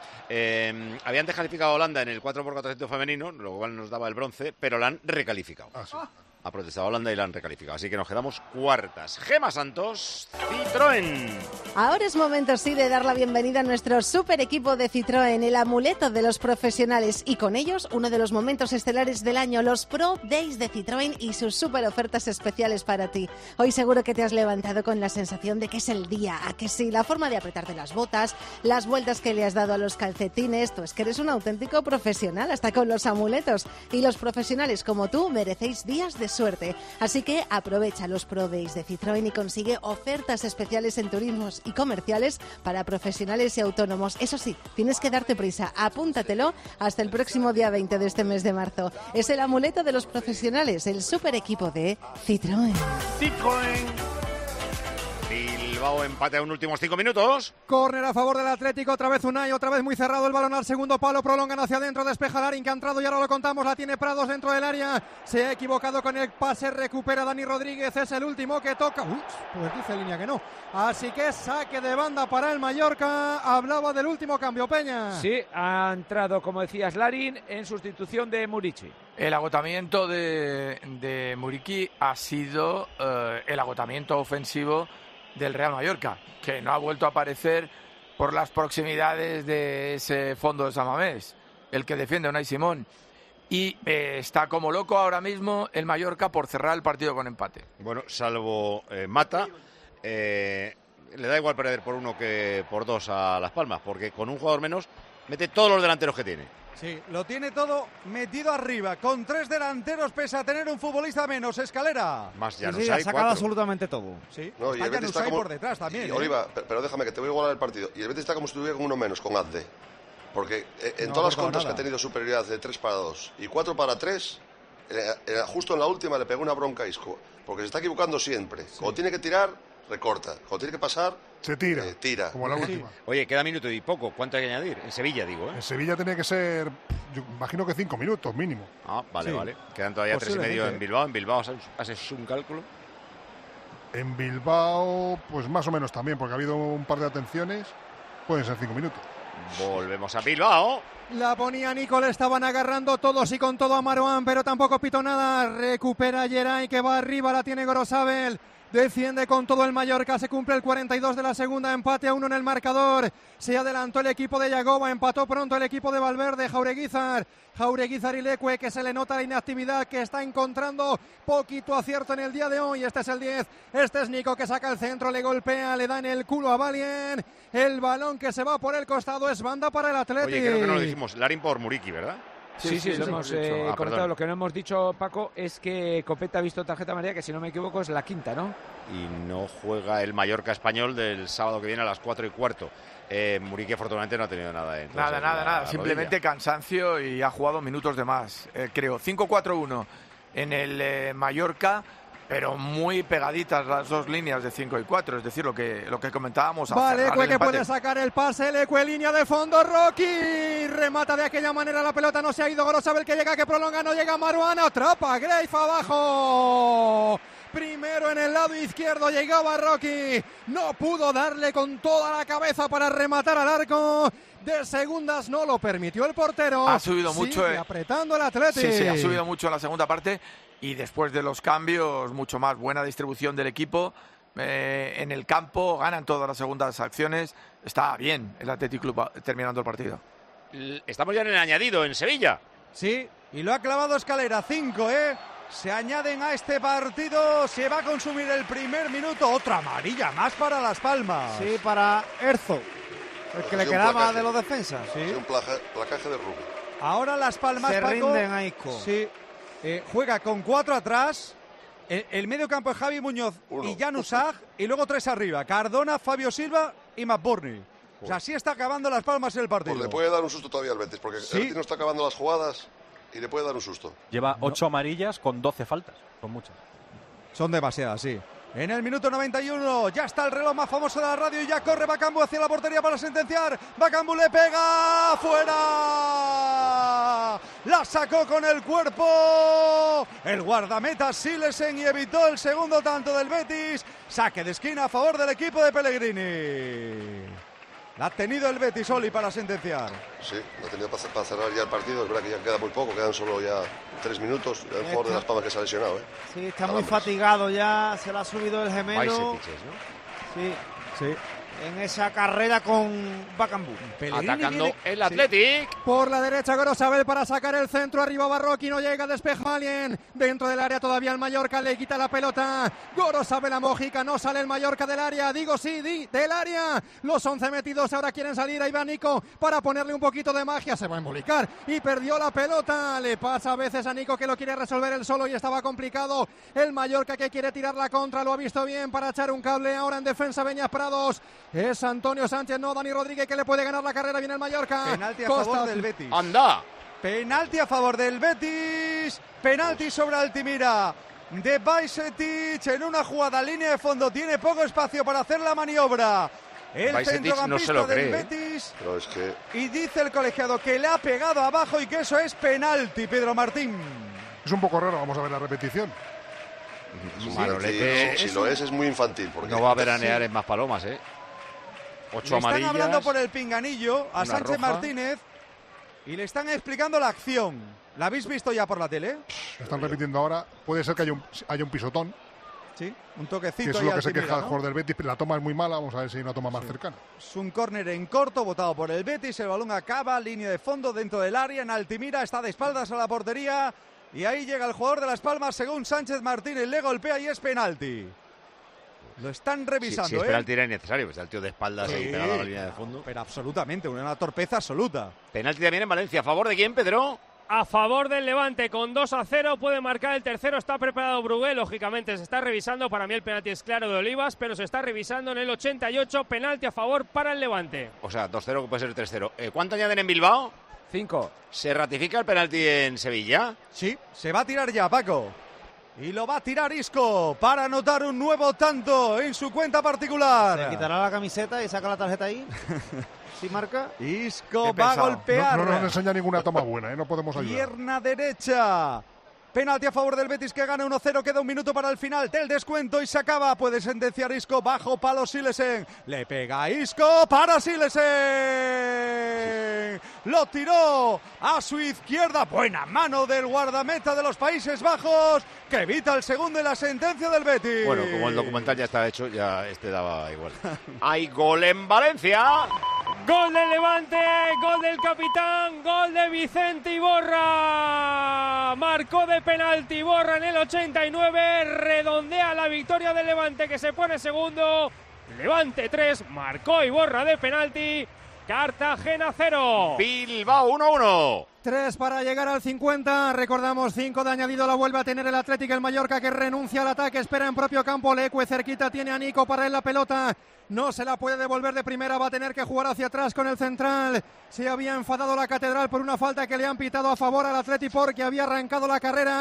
Habían descalificado a Holanda en el 4x400 femenino, lo cual nos daba el bronce, pero la han recalificado. Ha protestado Holanda y la han recalificado. Así que nos quedamos cuartas. Gemma Santos, Citroën. Ahora es momento, sí, de dar la bienvenida a nuestro super equipo de Citroën, el amuleto de los profesionales. Y con ellos, uno de los momentos estelares del año, los Pro Days de Citroën y sus super ofertas especiales para ti. Hoy seguro que te has levantado con la sensación de que es el día. ¿A que sí? La forma de apretarte las botas, las vueltas que le has dado a los calcetines. Tú es que eres un auténtico profesional, hasta con los amuletos. Y los profesionales como tú merecéis días de suerte. Así que aprovecha los Pro Days de Citroën y consigue ofertas especiales en turismos y comerciales para profesionales y autónomos. Eso sí, tienes que darte prisa. Apúntatelo hasta el próximo día 20 de este mes de marzo. Es el amuleto de los profesionales, el super equipo de Citroën. Bilbao empate a un últimos 5 minutos. Córner a favor del Atlético, otra vez Unai, otra vez muy cerrado el balón al segundo palo, prolongan hacia adentro, despeja Larin que ha entrado y ahora lo contamos, la tiene Prados dentro del área, se ha equivocado con el pase, recupera Dani Rodríguez, es el último que toca, pues dice línea que no, así que saque de banda para el Mallorca. Hablaba del último cambio, Peña. Sí, ha entrado, como decías, Larin en sustitución de Muriqi. El agotamiento de Muriqi ha sido el agotamiento ofensivo del Real Mallorca, que no ha vuelto a aparecer por las proximidades de ese fondo de San Mamés, el que defiende a Unai Simón. Y está como loco ahora mismo el Mallorca por cerrar el partido con empate. Bueno, salvo Mata, le da igual perder por 1 que por 2 a Las Palmas, porque con un jugador menos mete todos los delanteros que tiene. Sí, lo tiene todo metido arriba, con 3 delanteros pese a tener un futbolista menos. Escalera. Más ya ha sacado absolutamente todo. Sí, no, y el Betis está como... por detrás también. Oliva, pero déjame que te voy a igualar el partido. Y el Betis está como si tuviera con uno menos, con Azde. Porque en todas las contras que ha tenido superioridad de 3-2 y 4-3, justo en la última le pegó una bronca a Isco. Porque se está equivocando siempre. Sí. Cuando tiene que tirar, recorta. Cuando tiene que pasar, se tira. Tira. Como la última. Oye, queda minuto y poco. ¿Cuánto hay que añadir? En Sevilla, digo, ¿eh? En Sevilla tiene que ser, yo imagino que 5 minutos mínimo. Ah, vale, vale. Quedan todavía 3,5 en Bilbao. En Bilbao haces un cálculo. En Bilbao, pues más o menos también, porque ha habido un par de atenciones. Pueden ser 5 minutos. Volvemos a Bilbao. La ponía Nico, le estaban agarrando todos y con todo a Marouane, pero tampoco pitó nada. Recupera Geray, que va arriba, la tiene Gorosabel. Defiende con todo el Mallorca, se cumple el 42 de la segunda, empate a 1 en el marcador. Se adelantó el equipo de Yagoba, empató pronto el equipo de Valverde, Jaureguizar y Leque, que se le nota la inactividad, que está encontrando poquito acierto en el día de hoy. Este es el 10, este es Nico, que saca el centro, le golpea, le da en el culo a Valien. El balón que se va por el costado es banda para el Atleti. Oye, creo que no lo dijimos, Larin por Muriqi, ¿verdad? Sí, lo hemos comentado. Lo que no hemos dicho, Paco, es que Copete ha visto tarjeta amarilla, que si no me equivoco es la quinta, ¿no? Y no juega el Mallorca español del sábado que viene a las 4:15. Muriqi afortunadamente no ha tenido nada. Nada. Simplemente cansancio y ha jugado minutos de más, creo. 5-4-1 en el Mallorca. pero muy pegaditas las dos líneas de 5 y 4, es decir, lo que comentábamos. Vale, Leque que puede sacar el pase, Leque, línea de fondo, Rocky, remata de aquella manera la pelota, no se ha ido Gorosabel, que llega, que prolonga, no llega Maruana, atrapa Greif abajo. Primero en el lado izquierdo llegaba Rocky, no pudo darle con toda la cabeza para rematar al arco. De segundas no lo permitió el portero. Ha subido mucho. Apretando el Atleti. Sí, ha subido mucho en la segunda parte. Y después de los cambios, mucho más buena distribución del equipo. En el campo, ganan todas las segundas acciones. Está bien el Athletic Club terminando el partido. Estamos ya en el añadido, en Sevilla. Sí, y lo ha clavado Escalera. 5, Se añaden a este partido. Se va a consumir el primer minuto. Otra amarilla más para Las Palmas. Sí, para Erzo, el que le quedaba de los defensas. Sí, un placaje de rugby. Ahora Las Palmas, se Paco, rinden a Isco. Sí. Juega con 4 atrás, el medio campo es Javi Muñoz y Jan Usag, y luego 3 arriba, Cardona, Fabio Silva y McBurney. O sea, así está acabando Las Palmas el partido. Pues le puede dar un susto todavía al Betis, porque el Betis no está acabando las jugadas y le puede dar un susto. Lleva 8 amarillas con 12 faltas, son muchas. Son demasiadas, sí. En el minuto 91 ya está el reloj más famoso de la radio y ya corre Bakambu hacia la portería para sentenciar. Bakambu le pega, fuera. La sacó con el cuerpo. El guardameta Silesen y evitó el segundo tanto del Betis. Saque de esquina a favor del equipo de Pellegrini. La ha tenido el Betis, Oli, para sentenciar. Sí, la ha tenido para cerrar ya el partido. Es verdad que ya queda muy poco, quedan solo ya 3 minutos. El jugador de Las Palmas que se ha lesionado. Sí, está muy fatigado ya, se le ha subido el gemelo. Sí, sí. En esa carrera con Bakambu. Atacando el Athletic. Sí. Por la derecha Gorosabel para sacar el centro. Arriba Barroqui, no llega, despeja alguien. Dentro del área todavía el Mallorca, le quita la pelota. Gorosabel a Mojica, no sale el Mallorca del área. Digo sí, del área. Los 11 metidos ahora quieren salir. Ahí va Nico para ponerle un poquito de magia. Se va a embolicar y perdió la pelota. Le pasa a veces a Nico que lo quiere resolver él solo y estaba complicado. El Mallorca que quiere tirar la contra, lo ha visto bien para echar un cable. Ahora en defensa Beñas Prados. Es Antonio Sánchez, no Dani Rodríguez, que le puede ganar la carrera. Viene el Mallorca. Penalti a favor del Betis. ¡Anda! Penalti a favor del Betis. Penalti sobre Altimira de Bajcetic en una jugada línea de fondo. Tiene poco espacio para hacer la maniobra. El centrocampista no del Betis. Pero es que... Y dice el colegiado que le ha pegado abajo y que eso es penalti, Pedro Martín. Es un poco raro, vamos a ver la repetición. Si lo es muy infantil. Porque no va a veranear en Maspalomas, 8 amarillas. Están hablando por el pinganillo a Sánchez roja. Martínez y le están explicando la acción. ¿La habéis visto ya por la tele? Están repitiendo ahora. Puede ser que haya un pisotón. Sí, un toquecito. Que es ahí lo que se queja el ¿no? jugador del Betis. La toma es muy mala, vamos a ver si hay una toma más cercana. Es un córner en corto, votado por el Betis. El balón acaba, línea de fondo dentro del área. En Altimira está de espaldas a la portería. Y ahí llega el jugador de Las Palmas, según Sánchez Martínez. Le golpea y es penalti. Lo están revisando, Si es penalti era innecesario, pues está el tío de espaldas ahí pegado a la línea de fondo. Pero absolutamente, una torpeza absoluta. Penalti también en Valencia. ¿A favor de quién, Pedro? A favor del Levante, con 2-0, puede marcar el tercero. Está preparado Brugué, lógicamente se está revisando. Para mí el penalti es claro de Olivas, pero se está revisando en el 88. Penalti a favor para el Levante. O sea, 2-0 que puede ser 3-0. ¿Cuánto añaden en Bilbao? 5. ¿Se ratifica el penalti en Sevilla? Sí, se va a tirar ya, Paco. Y lo va a tirar Isco para anotar un nuevo tanto en su cuenta particular. Se quitará la camiseta y saca la tarjeta ahí. ¿Sí marca? Isco va a golpear. No nos enseña ninguna toma buena, no podemos ayudar. Pierna derecha. Penalti a favor del Betis que gana 1-0. Queda un minuto para el final del descuento y se acaba. Puede sentenciar Isco bajo palo Silesen. Le pega Isco para Silesen. Lo tiró a su izquierda. Buena mano del guardameta de los Países Bajos que evita el segundo y la sentencia del Betis. Bueno, como el documental ya está hecho, ya daba igual. Hay gol en Valencia. Gol del Levante, gol del capitán, gol de Vicente Iborra. Marcó de penalti Iborra en el 89, redondea la victoria del Levante que se pone segundo. Levante 3, marcó Iborra de penalti. Cartagena 0. Bilbao 1-1. 3 para llegar al 50, recordamos 5 de añadido, la vuelve a tener el Atlético, el Mallorca que renuncia al ataque, espera en propio campo, Leque cerquita, tiene a Nico para él la pelota, no se la puede devolver de primera, va a tener que jugar hacia atrás con el central, se había enfadado la Catedral por una falta que le han pitado a favor al Atlético porque había arrancado la carrera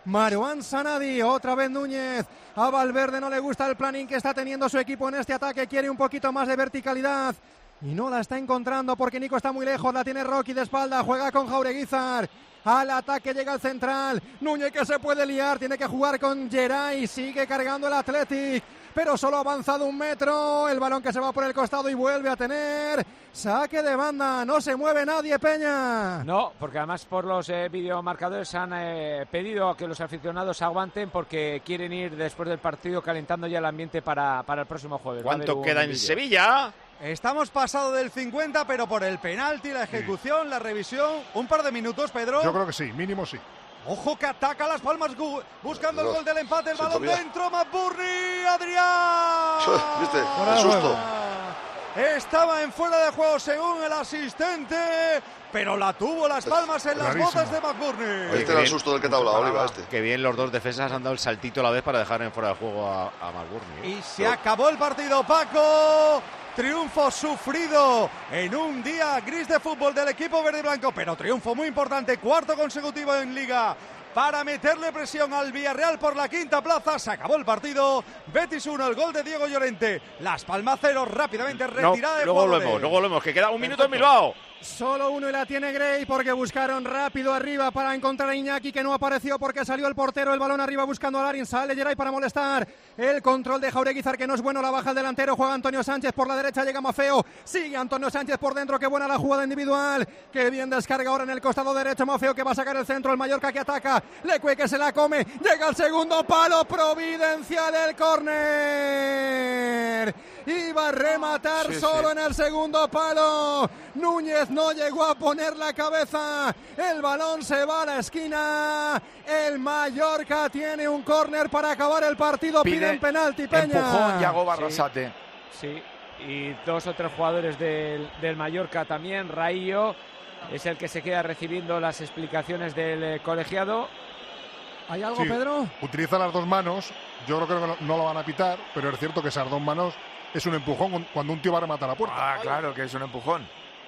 Marouane Sanadi, otra vez Núñez. A Valverde no le gusta el planning que está teniendo su equipo en este ataque, quiere un poquito más de verticalidad y no la está encontrando porque Nico está muy lejos, la tiene Rocky de espalda, juega con Jaureguizar. Al ataque llega el central, Núñez que se puede liar, tiene que jugar con Geray, sigue cargando el Athletic, pero solo ha avanzado 1 metro, el balón que se va por el costado y vuelve a tener saque de banda, no se mueve nadie, Peña. No, porque además por los videomarcadores han pedido que los aficionados aguanten porque quieren ir después del partido calentando ya el ambiente para el próximo jueves. ¿Cuánto queda en Sevilla? Estamos pasado del 50, pero por el penalti, la ejecución, la revisión, un par de minutos, Pedro. Yo creo que sí, mínimo sí. Ojo que ataca Las Palmas buscando el gol del empate, el balón dentro, McBurnie, Adrián. ¿Viste? El susto. Estaba en fuera de juego según el asistente, pero la tuvo Las Palmas en las botas de McBurnie. Este era el susto del que te hablaba, Oliva, este. Que bien los dos defensas han dado el saltito a la vez para dejar en fuera de juego a McBurnie. Y se acabó el partido, Paco. Triunfo sufrido en un día gris de fútbol del equipo verde y blanco, pero triunfo muy importante, 4º consecutivo en Liga para meterle presión al Villarreal por la 5ª plaza. Se acabó el partido, Betis 1, el gol de Diego Llorente, Las Palmas 0, rápidamente retirada de jugadores. Luego volvemos, que queda un minuto en Bilbao. Solo uno y la tiene Gray porque buscaron rápido arriba para encontrar a Iñaki que no apareció porque salió el portero, el balón arriba buscando a Larin, sale Geray para molestar, el control de Jaureguizar que no es bueno, la baja el delantero, juega Antonio Sánchez por la derecha, llega Mafeo, sigue Antonio Sánchez por dentro, qué buena la jugada individual, qué bien descarga ahora en el costado derecho Mafeo que va a sacar el centro, el Mallorca que ataca, Lecue que se la come, llega al segundo palo, providencial el córner, iba a rematar solo en el segundo palo, Núñez no llegó a poner la cabeza, el balón se va a la esquina, el Mallorca tiene un córner para acabar el partido, piden penalti, Peña. Empujón, Yago Barrasate. Sí, y 2 o 3 jugadores del Mallorca también, Raillo es el que se queda recibiendo las explicaciones del colegiado. ¿Hay algo, Pedro? Utiliza las 2 manos, yo creo que no lo van a pitar, pero es cierto que esas 2 manos es un empujón cuando un tío va a rematar la puerta. Ah, claro que es un empujón.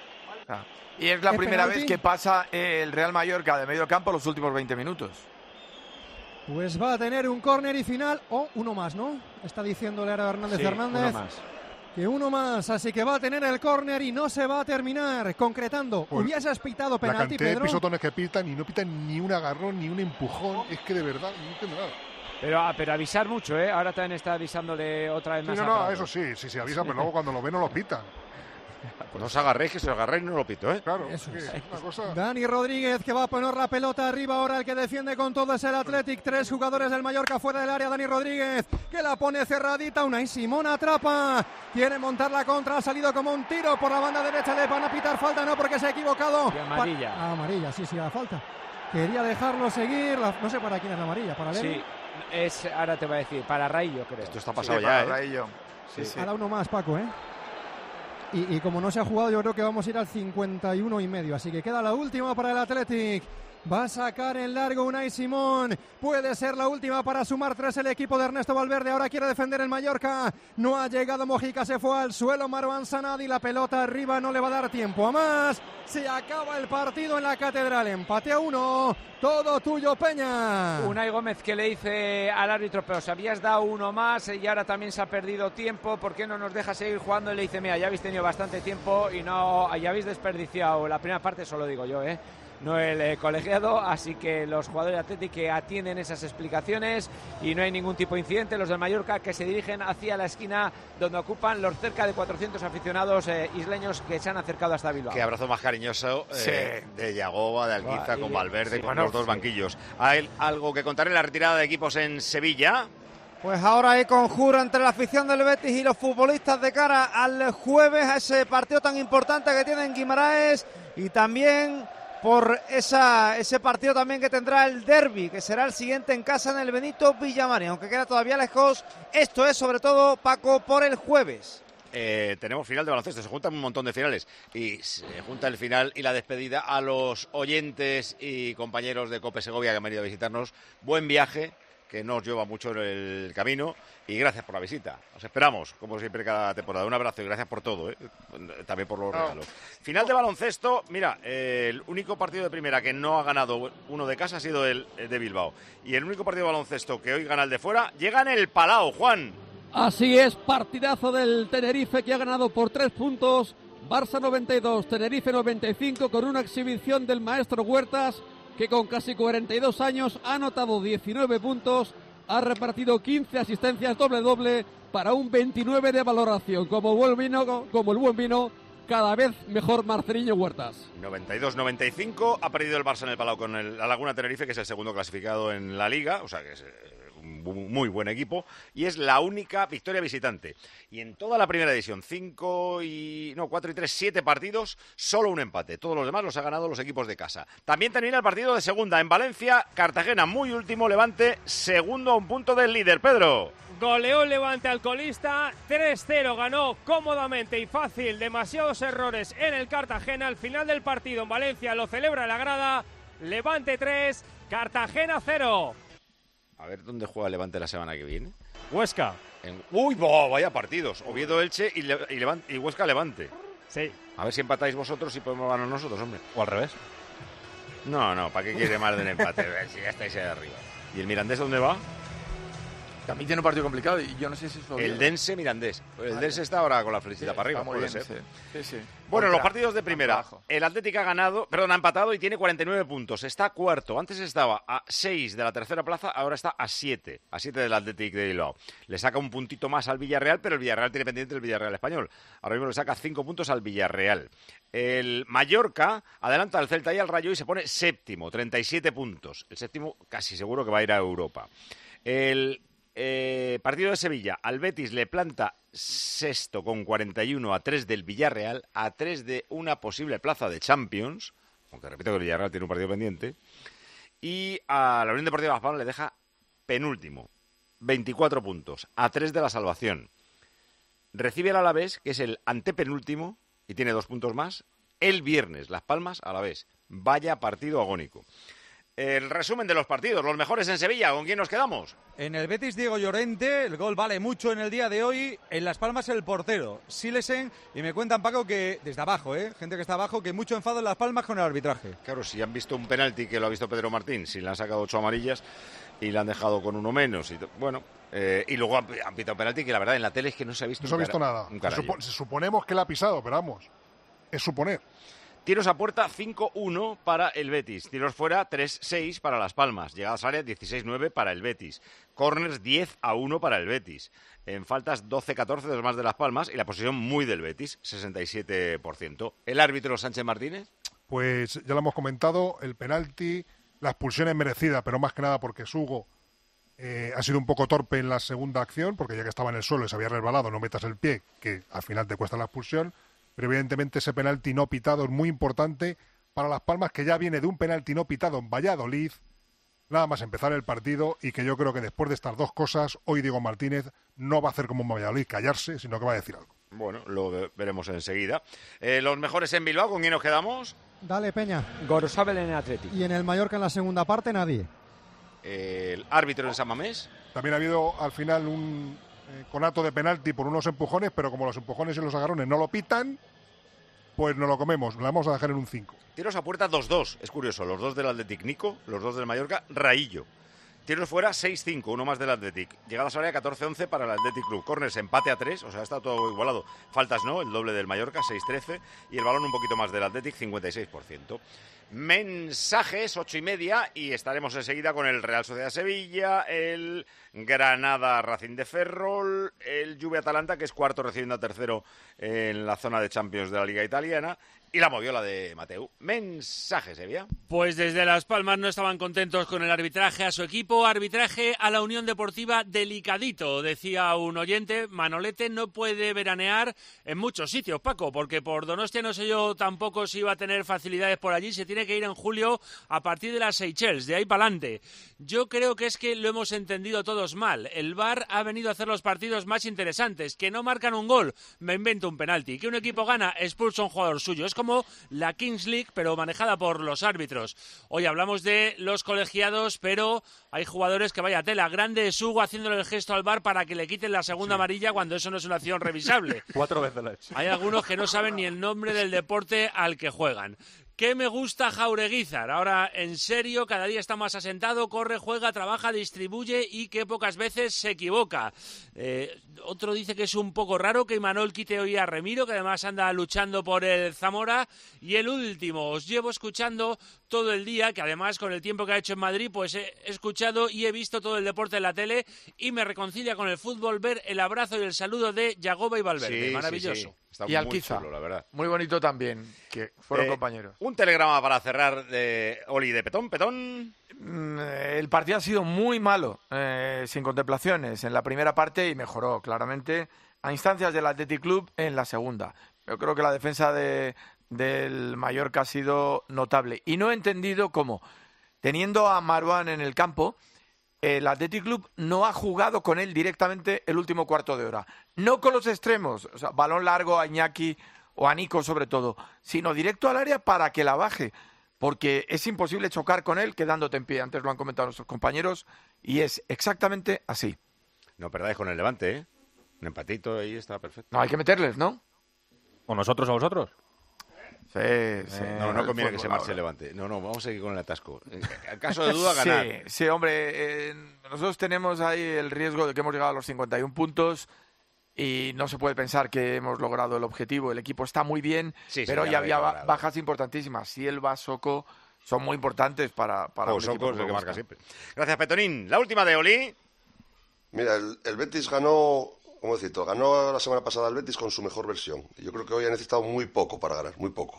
Y es la primera vez que pasa el Real Mallorca de medio campo los últimos 20 minutos. Pues va a tener un córner y final, o uno más, ¿no? Está diciéndole a Hernández Hernández. Uno más. Que uno más, así que va a tener el córner y no se va a terminar. Concretando, pues, ¿hubieses pitado penalti, la cantidad Pedro? de pisotones que pitan y no pitan ni un agarrón, ni un empujón, es que de verdad no entiendo nada. Pero avisar mucho, ¿eh? Ahora también está avisándole otra vez más. No, eso sí avisa, pero luego cuando lo ven no lo pitan. Pues no os agarréis, que si os agarréis no lo pito, ¿eh? Claro, eso es una cosa. Dani Rodríguez que va a poner la pelota arriba ahora, el que defiende con todo es el Athletic, 3 jugadores del Mallorca fuera del área, Dani Rodríguez que la pone cerradita, Unai Simón atrapa, quiere montar la contra, ha salido como un tiro por la banda derecha, le van a pitar falta, no porque se ha equivocado. Y amarilla. Amarilla, sí, la falta. Quería dejarlo seguir, no sé para quién es la amarilla, para Leo. Sí, ahora te voy a decir, para Raillo creo. Esto está pasado ya, ¿eh? Raillo. Sí. Ahora uno más, Paco, ¿eh? Y como no se ha jugado, yo creo que vamos a ir al 51 y medio. Así que queda la última para el Athletic. Va a sacar en largo Unai Simón. Puede ser la última para sumar 3 el equipo de Ernesto Valverde. Ahora quiere defender el Mallorca. No ha llegado Mojica, se fue al suelo Marouane Sanadi. La pelota arriba, no le va a dar tiempo a más. Se acaba el partido en la Catedral. Empate a 1. Todo tuyo, Peña. Unai Gómez que le dice al árbitro, pero si habías dado uno más y ahora también se ha perdido tiempo, ¿por qué no nos deja seguir jugando? Y le dice, mira, ya habéis tenido bastante tiempo y ya habéis desperdiciado la primera parte, eso lo digo yo, no el colegiado, así que los jugadores de Athletic que atienden esas explicaciones y no hay ningún tipo de incidente. Los del Mallorca que se dirigen hacia la esquina donde ocupan los cerca de 400 aficionados isleños que se han acercado hasta Bilbao. Qué abrazo más cariñoso de Yagoba, de Alguiza, con Valverde, con los dos banquillos. ¿Hay algo que contar en la retirada de equipos en Sevilla? Pues ahora hay conjuro entre la afición del Betis y los futbolistas de cara al jueves, a ese partido tan importante que tienen Guimaraes, y también por ese partido también que tendrá el derbi, que será el siguiente en casa en el Benito Villamarín, aunque queda todavía lejos. Esto es sobre todo, Paco, por el jueves. Tenemos final de baloncesto, se juntan un montón de finales y se junta el final y la despedida. A los oyentes y compañeros de COPE Segovia que han venido a visitarnos, buen viaje, que no os lleva mucho en el camino, y gracias por la visita. Os esperamos, como siempre, cada temporada. Un abrazo y gracias por todo, también por los regalos. Final de baloncesto, mira, el único partido de primera que no ha ganado uno de casa ha sido el de Bilbao. Y el único partido de baloncesto que hoy gana el de fuera, llega en el Palau, Juan. Así es, partidazo del Tenerife que ha ganado por 3 puntos. Barça 92, Tenerife 95, con una exhibición del maestro Huertas, que con casi 42 años ha anotado 19 puntos, ha repartido 15 asistencias doble-doble para un 29 de valoración. Como el buen vino, cada vez mejor Marceliño Huertas. 92-95, ha perdido el Barça en el Palau con la Laguna Tenerife, que es el segundo clasificado en la Liga, o sea que es un muy buen equipo, y es la única victoria visitante. Y en toda la primera división, 4 y 3, 7 partidos, solo un empate. Todos los demás los ha ganado los equipos de casa. También termina el partido de segunda en Valencia, Cartagena muy último, Levante segundo a un punto del líder. Pedro. Goleó el Levante al colista, 3-0, ganó cómodamente y fácil, demasiados errores en el Cartagena. Al final del partido en Valencia lo celebra la grada, Levante 3, Cartagena 0. A ver dónde juega Levante la semana que viene. Huesca. Vaya partidos. Oviedo-Elche y Huesca-Levante. Sí. A ver si empatáis vosotros y podemos ganar nosotros, hombre. O al revés. No, ¿para qué quiere más de un empate? Si ya estáis ahí arriba. ¿Y el Mirandés dónde va? También tiene un partido complicado y yo no sé si es el Dense Mirandés. El Dense está ahora con la felicidad para arriba, puede ser. Sí. Bueno, los partidos de primera. El Atlético ha empatado y tiene 49 puntos. Está cuarto. Antes estaba a 6 de la tercera plaza, ahora está a 7. A 7 del Atlético de Bilbao. Le saca un puntito más al Villarreal, pero el Villarreal tiene pendiente el Villarreal español. Ahora mismo le saca 5 puntos al Villarreal. El Mallorca adelanta al Celta y al Rayo y se pone séptimo, 37 puntos. El séptimo casi seguro que va a ir a Europa. El partido de Sevilla, al Betis le planta sexto con 41 a 3 del Villarreal, a 3 de una posible plaza de Champions, aunque repito que el Villarreal tiene un partido pendiente, y a la Unión Deportiva Las Palmas le deja penúltimo, 24 puntos, a 3 de la salvación. Recibe al Alavés, que es el antepenúltimo, y tiene 2 puntos más, el viernes, Las Palmas Alavés. Vaya partido agónico. El resumen de los partidos, los mejores en Sevilla, ¿con quién nos quedamos? En el Betis, Diego Llorente, el gol vale mucho en el día de hoy. En Las Palmas, el portero, Silesen. Y me cuentan, Paco, que desde abajo, gente que está abajo, que mucho enfado en Las Palmas con el arbitraje. Claro, si han visto un penalti que lo ha visto Pedro Martín, si le han sacado 8 amarillas y le han dejado con uno menos. Y luego han pitado un penalti que la verdad en la tele es que no se ha visto. No se ha visto nada. Suponemos que le ha pisado, pero vamos, es suponer. Tiros a puerta 5-1 para el Betis. Tiros fuera 3-6 para Las Palmas. Llegadas a área 16-9 para el Betis. Corners 10-1 para el Betis. En faltas 12-14 de los más de Las Palmas y la posesión muy del Betis, 67%. ¿El árbitro Sánchez Martínez? Pues ya lo hemos comentado, el penalti, la expulsión es merecida, pero más que nada porque Sugo ha sido un poco torpe en la segunda acción, porque ya que estaba en el suelo y se había resbalado, no metas el pie, que al final te cuesta la expulsión. Pero evidentemente ese penalti no pitado es muy importante para Las Palmas, que ya viene de un penalti no pitado en Valladolid, nada más empezar el partido, y que yo creo que después de estas dos cosas, hoy Diego Martínez no va a hacer como en Valladolid, callarse, sino que va a decir algo. Bueno, lo veremos enseguida. Los mejores en Bilbao, ¿con quién nos quedamos? Dale, Peña. Gorosabel en Atleti. Y en el Mallorca en la segunda parte, nadie. El árbitro en San Mamés. También ha habido al final un conato de penalti por unos empujones, pero como los empujones y los agarrones no lo pitan, pues nos lo comemos, lo vamos a dejar en un 5. Tiros a puerta 2-2, es curioso, los dos del Athletic Nico, los dos del Mallorca, Raillo. Tiros fuera 6-5, uno más del Athletic. Llegadas a área 14-11 para el Athletic Club. Corners empate a 3, o sea, está todo igualado. Faltas no, el doble del Mallorca, 6-13. Y el balón un poquito más del Athletic, 56%. Mensajes, 8:30, y estaremos enseguida con el Real Sociedad Sevilla, el Granada Racing de Ferrol, el Juve Atalanta, que es cuarto recibiendo a tercero en la zona de Champions de la Liga Italiana, y la moviola de Mateu. Mensajes, Sevilla. Pues desde Las Palmas no estaban contentos con el arbitraje a su equipo. Arbitraje a la Unión Deportiva delicadito, decía un oyente. Manolete no puede veranear en muchos sitios, Paco, porque por Donostia no sé yo tampoco si iba a tener facilidades por allí. Se tiene tiene que ir en julio a partir de las Seychelles, de ahí para adelante. Yo creo que es que lo hemos entendido todos mal. El VAR ha venido a hacer los partidos más interesantes. Que no marcan un gol, me invento un penalti. Que un equipo gana, expulsa a un jugador suyo. Es como la Kings League, pero manejada por los árbitros. Hoy hablamos de los colegiados, pero hay jugadores que vaya tela. Grande es Hugo haciéndole el gesto al VAR para que le quiten la segunda amarilla cuando eso no es una acción revisable. 4 veces lo he hecho. Hay algunos que no saben ni el nombre del deporte al que juegan. ¿Qué me gusta Jaureguizar? Ahora, en serio, cada día está más asentado, corre, juega, trabaja, distribuye y que pocas veces se equivoca. Otro dice que es un poco raro que Imanol quite hoy a Remiro, que además anda luchando por el Zamora. Y el último, os llevo escuchando todo el día, que además con el tiempo que ha hecho en Madrid, pues he escuchado y he visto todo el deporte en la tele y me reconcilia con el fútbol ver el abrazo y el saludo de Yagoba y Valverde. Sí, Maravilloso. sí. Está y Alquiza, chulo, la verdad. Muy bonito también, que fueron compañeros. Un telegrama para cerrar de Oli de Petón. El partido ha sido muy malo, sin contemplaciones en la primera parte y mejoró claramente a instancias del Athletic Club en la segunda. Yo creo que la defensa del Mallorca ha sido notable y no he entendido cómo, teniendo a Marouane en el campo, el Athletic Club no ha jugado con él directamente el último cuarto de hora. No con los extremos, o sea, balón largo a Iñaki o a Nico sobre todo, sino directo al área para que la baje, porque es imposible chocar con él quedándote en pie. Antes lo han comentado nuestros compañeros y es exactamente así. No perdáis con el Levante, ¿eh? Un empatito ahí está perfecto. No, hay que meterles, ¿no? ¿O nosotros a vosotros? Sí. No conviene que se marche el Levante. No, vamos a seguir con el atasco. En caso de duda, ganar. Sí, hombre, nosotros tenemos ahí el riesgo de que hemos llegado a los 51 puntos y no se puede pensar que hemos logrado el objetivo. El equipo está muy bien, pero hoy había bajas importantísimas. Silva, Soko, son muy importantes para un Soko equipo es el que marca siempre. Gracias, Petonín. La última de Oli. Mira, el Betis ganó... ¿Cómo decirlo? Ganó la semana pasada el Betis con su mejor versión. Yo creo que hoy ha necesitado muy poco para ganar, muy poco.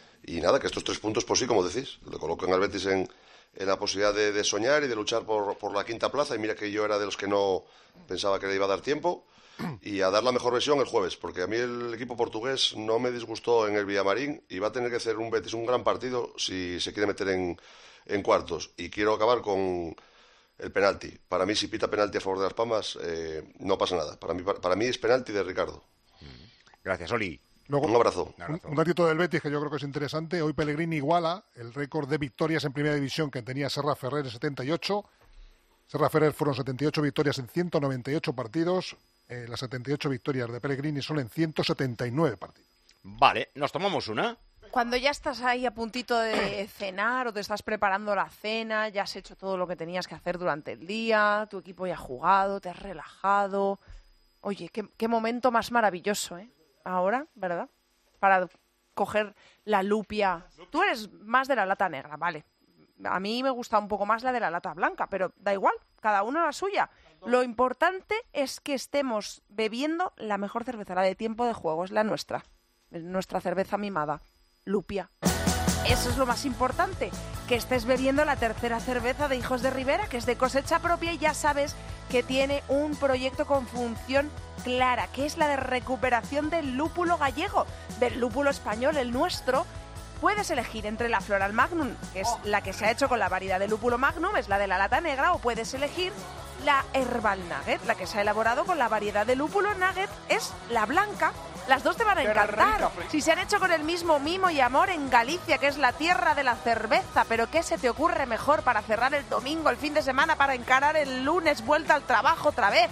Y nada, que estos 3 puntos, pues sí, como decís, le colocan al Betis en la posibilidad de soñar y de luchar por la quinta plaza. Y mira que yo era de los que no pensaba que le iba a dar tiempo. Y a dar la mejor versión el jueves, porque a mí el equipo portugués no me disgustó en el Villamarín y va a tener que hacer un Betis un gran partido si se quiere meter en cuartos. Y quiero acabar con... el penalti. Para mí, si pita penalti a favor de Las Palmas, no pasa nada. Para mí es penalti de Ricardo. Gracias, Oli. Luego, un abrazo. Un datito del Betis que yo creo que es interesante. Hoy Pellegrini iguala el récord de victorias en Primera División que tenía Serra Ferrer en 78. Serra Ferrer fueron 78 victorias en 198 partidos. Las 78 victorias de Pellegrini son en 179 partidos. Vale, ¿nos tomamos una? Cuando ya estás ahí a puntito de cenar o te estás preparando la cena, ya has hecho todo lo que tenías que hacer durante el día, tu equipo ya ha jugado, te has relajado. Oye, qué momento más maravilloso, ¿eh? Ahora, ¿verdad? Para coger la lupia. Tú eres más de la lata negra, vale. A mí me gusta un poco más la de la lata blanca, pero da igual, cada uno la suya. Lo importante es que estemos bebiendo la mejor cerveza, la de Tiempo de Juego, es la nuestra cerveza mimada. Lupia. Eso es lo más importante, que estés bebiendo la tercera cerveza de Hijos de Ribera, que es de cosecha propia y ya sabes que tiene un proyecto con función clara, que es la de recuperación del lúpulo gallego, del lúpulo español, el nuestro. Puedes elegir entre la Floral Magnum, que es la que se ha hecho con la variedad de lúpulo Magnum, es la de la lata negra, o puedes elegir la Herbal Nugget, la que se ha elaborado con la variedad de lúpulo Nugget, es la blanca. Las dos te van a encantar. Si se han hecho con el mismo mimo y amor en Galicia, que es la tierra de la cerveza, pero ¿qué se te ocurre mejor para cerrar el domingo, el fin de semana, para encarar el lunes vuelta al trabajo otra vez?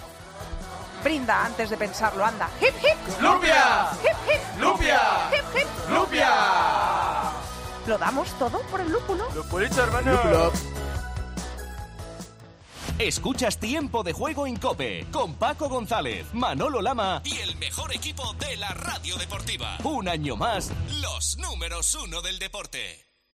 Brinda antes de pensarlo, anda. ¡Hip, hip! ¡Lupia! ¡Hip, hip! ¡Lupia! ¡Hip, hip! ¡Lupia! Lo damos todo por el lúpulo. ¡Lupulito, hermano! Lúpulo. Escuchas Tiempo de Juego en COPE con Paco González, Manolo Lama y el mejor equipo de la radio deportiva. Un año más, los números 1 del deporte.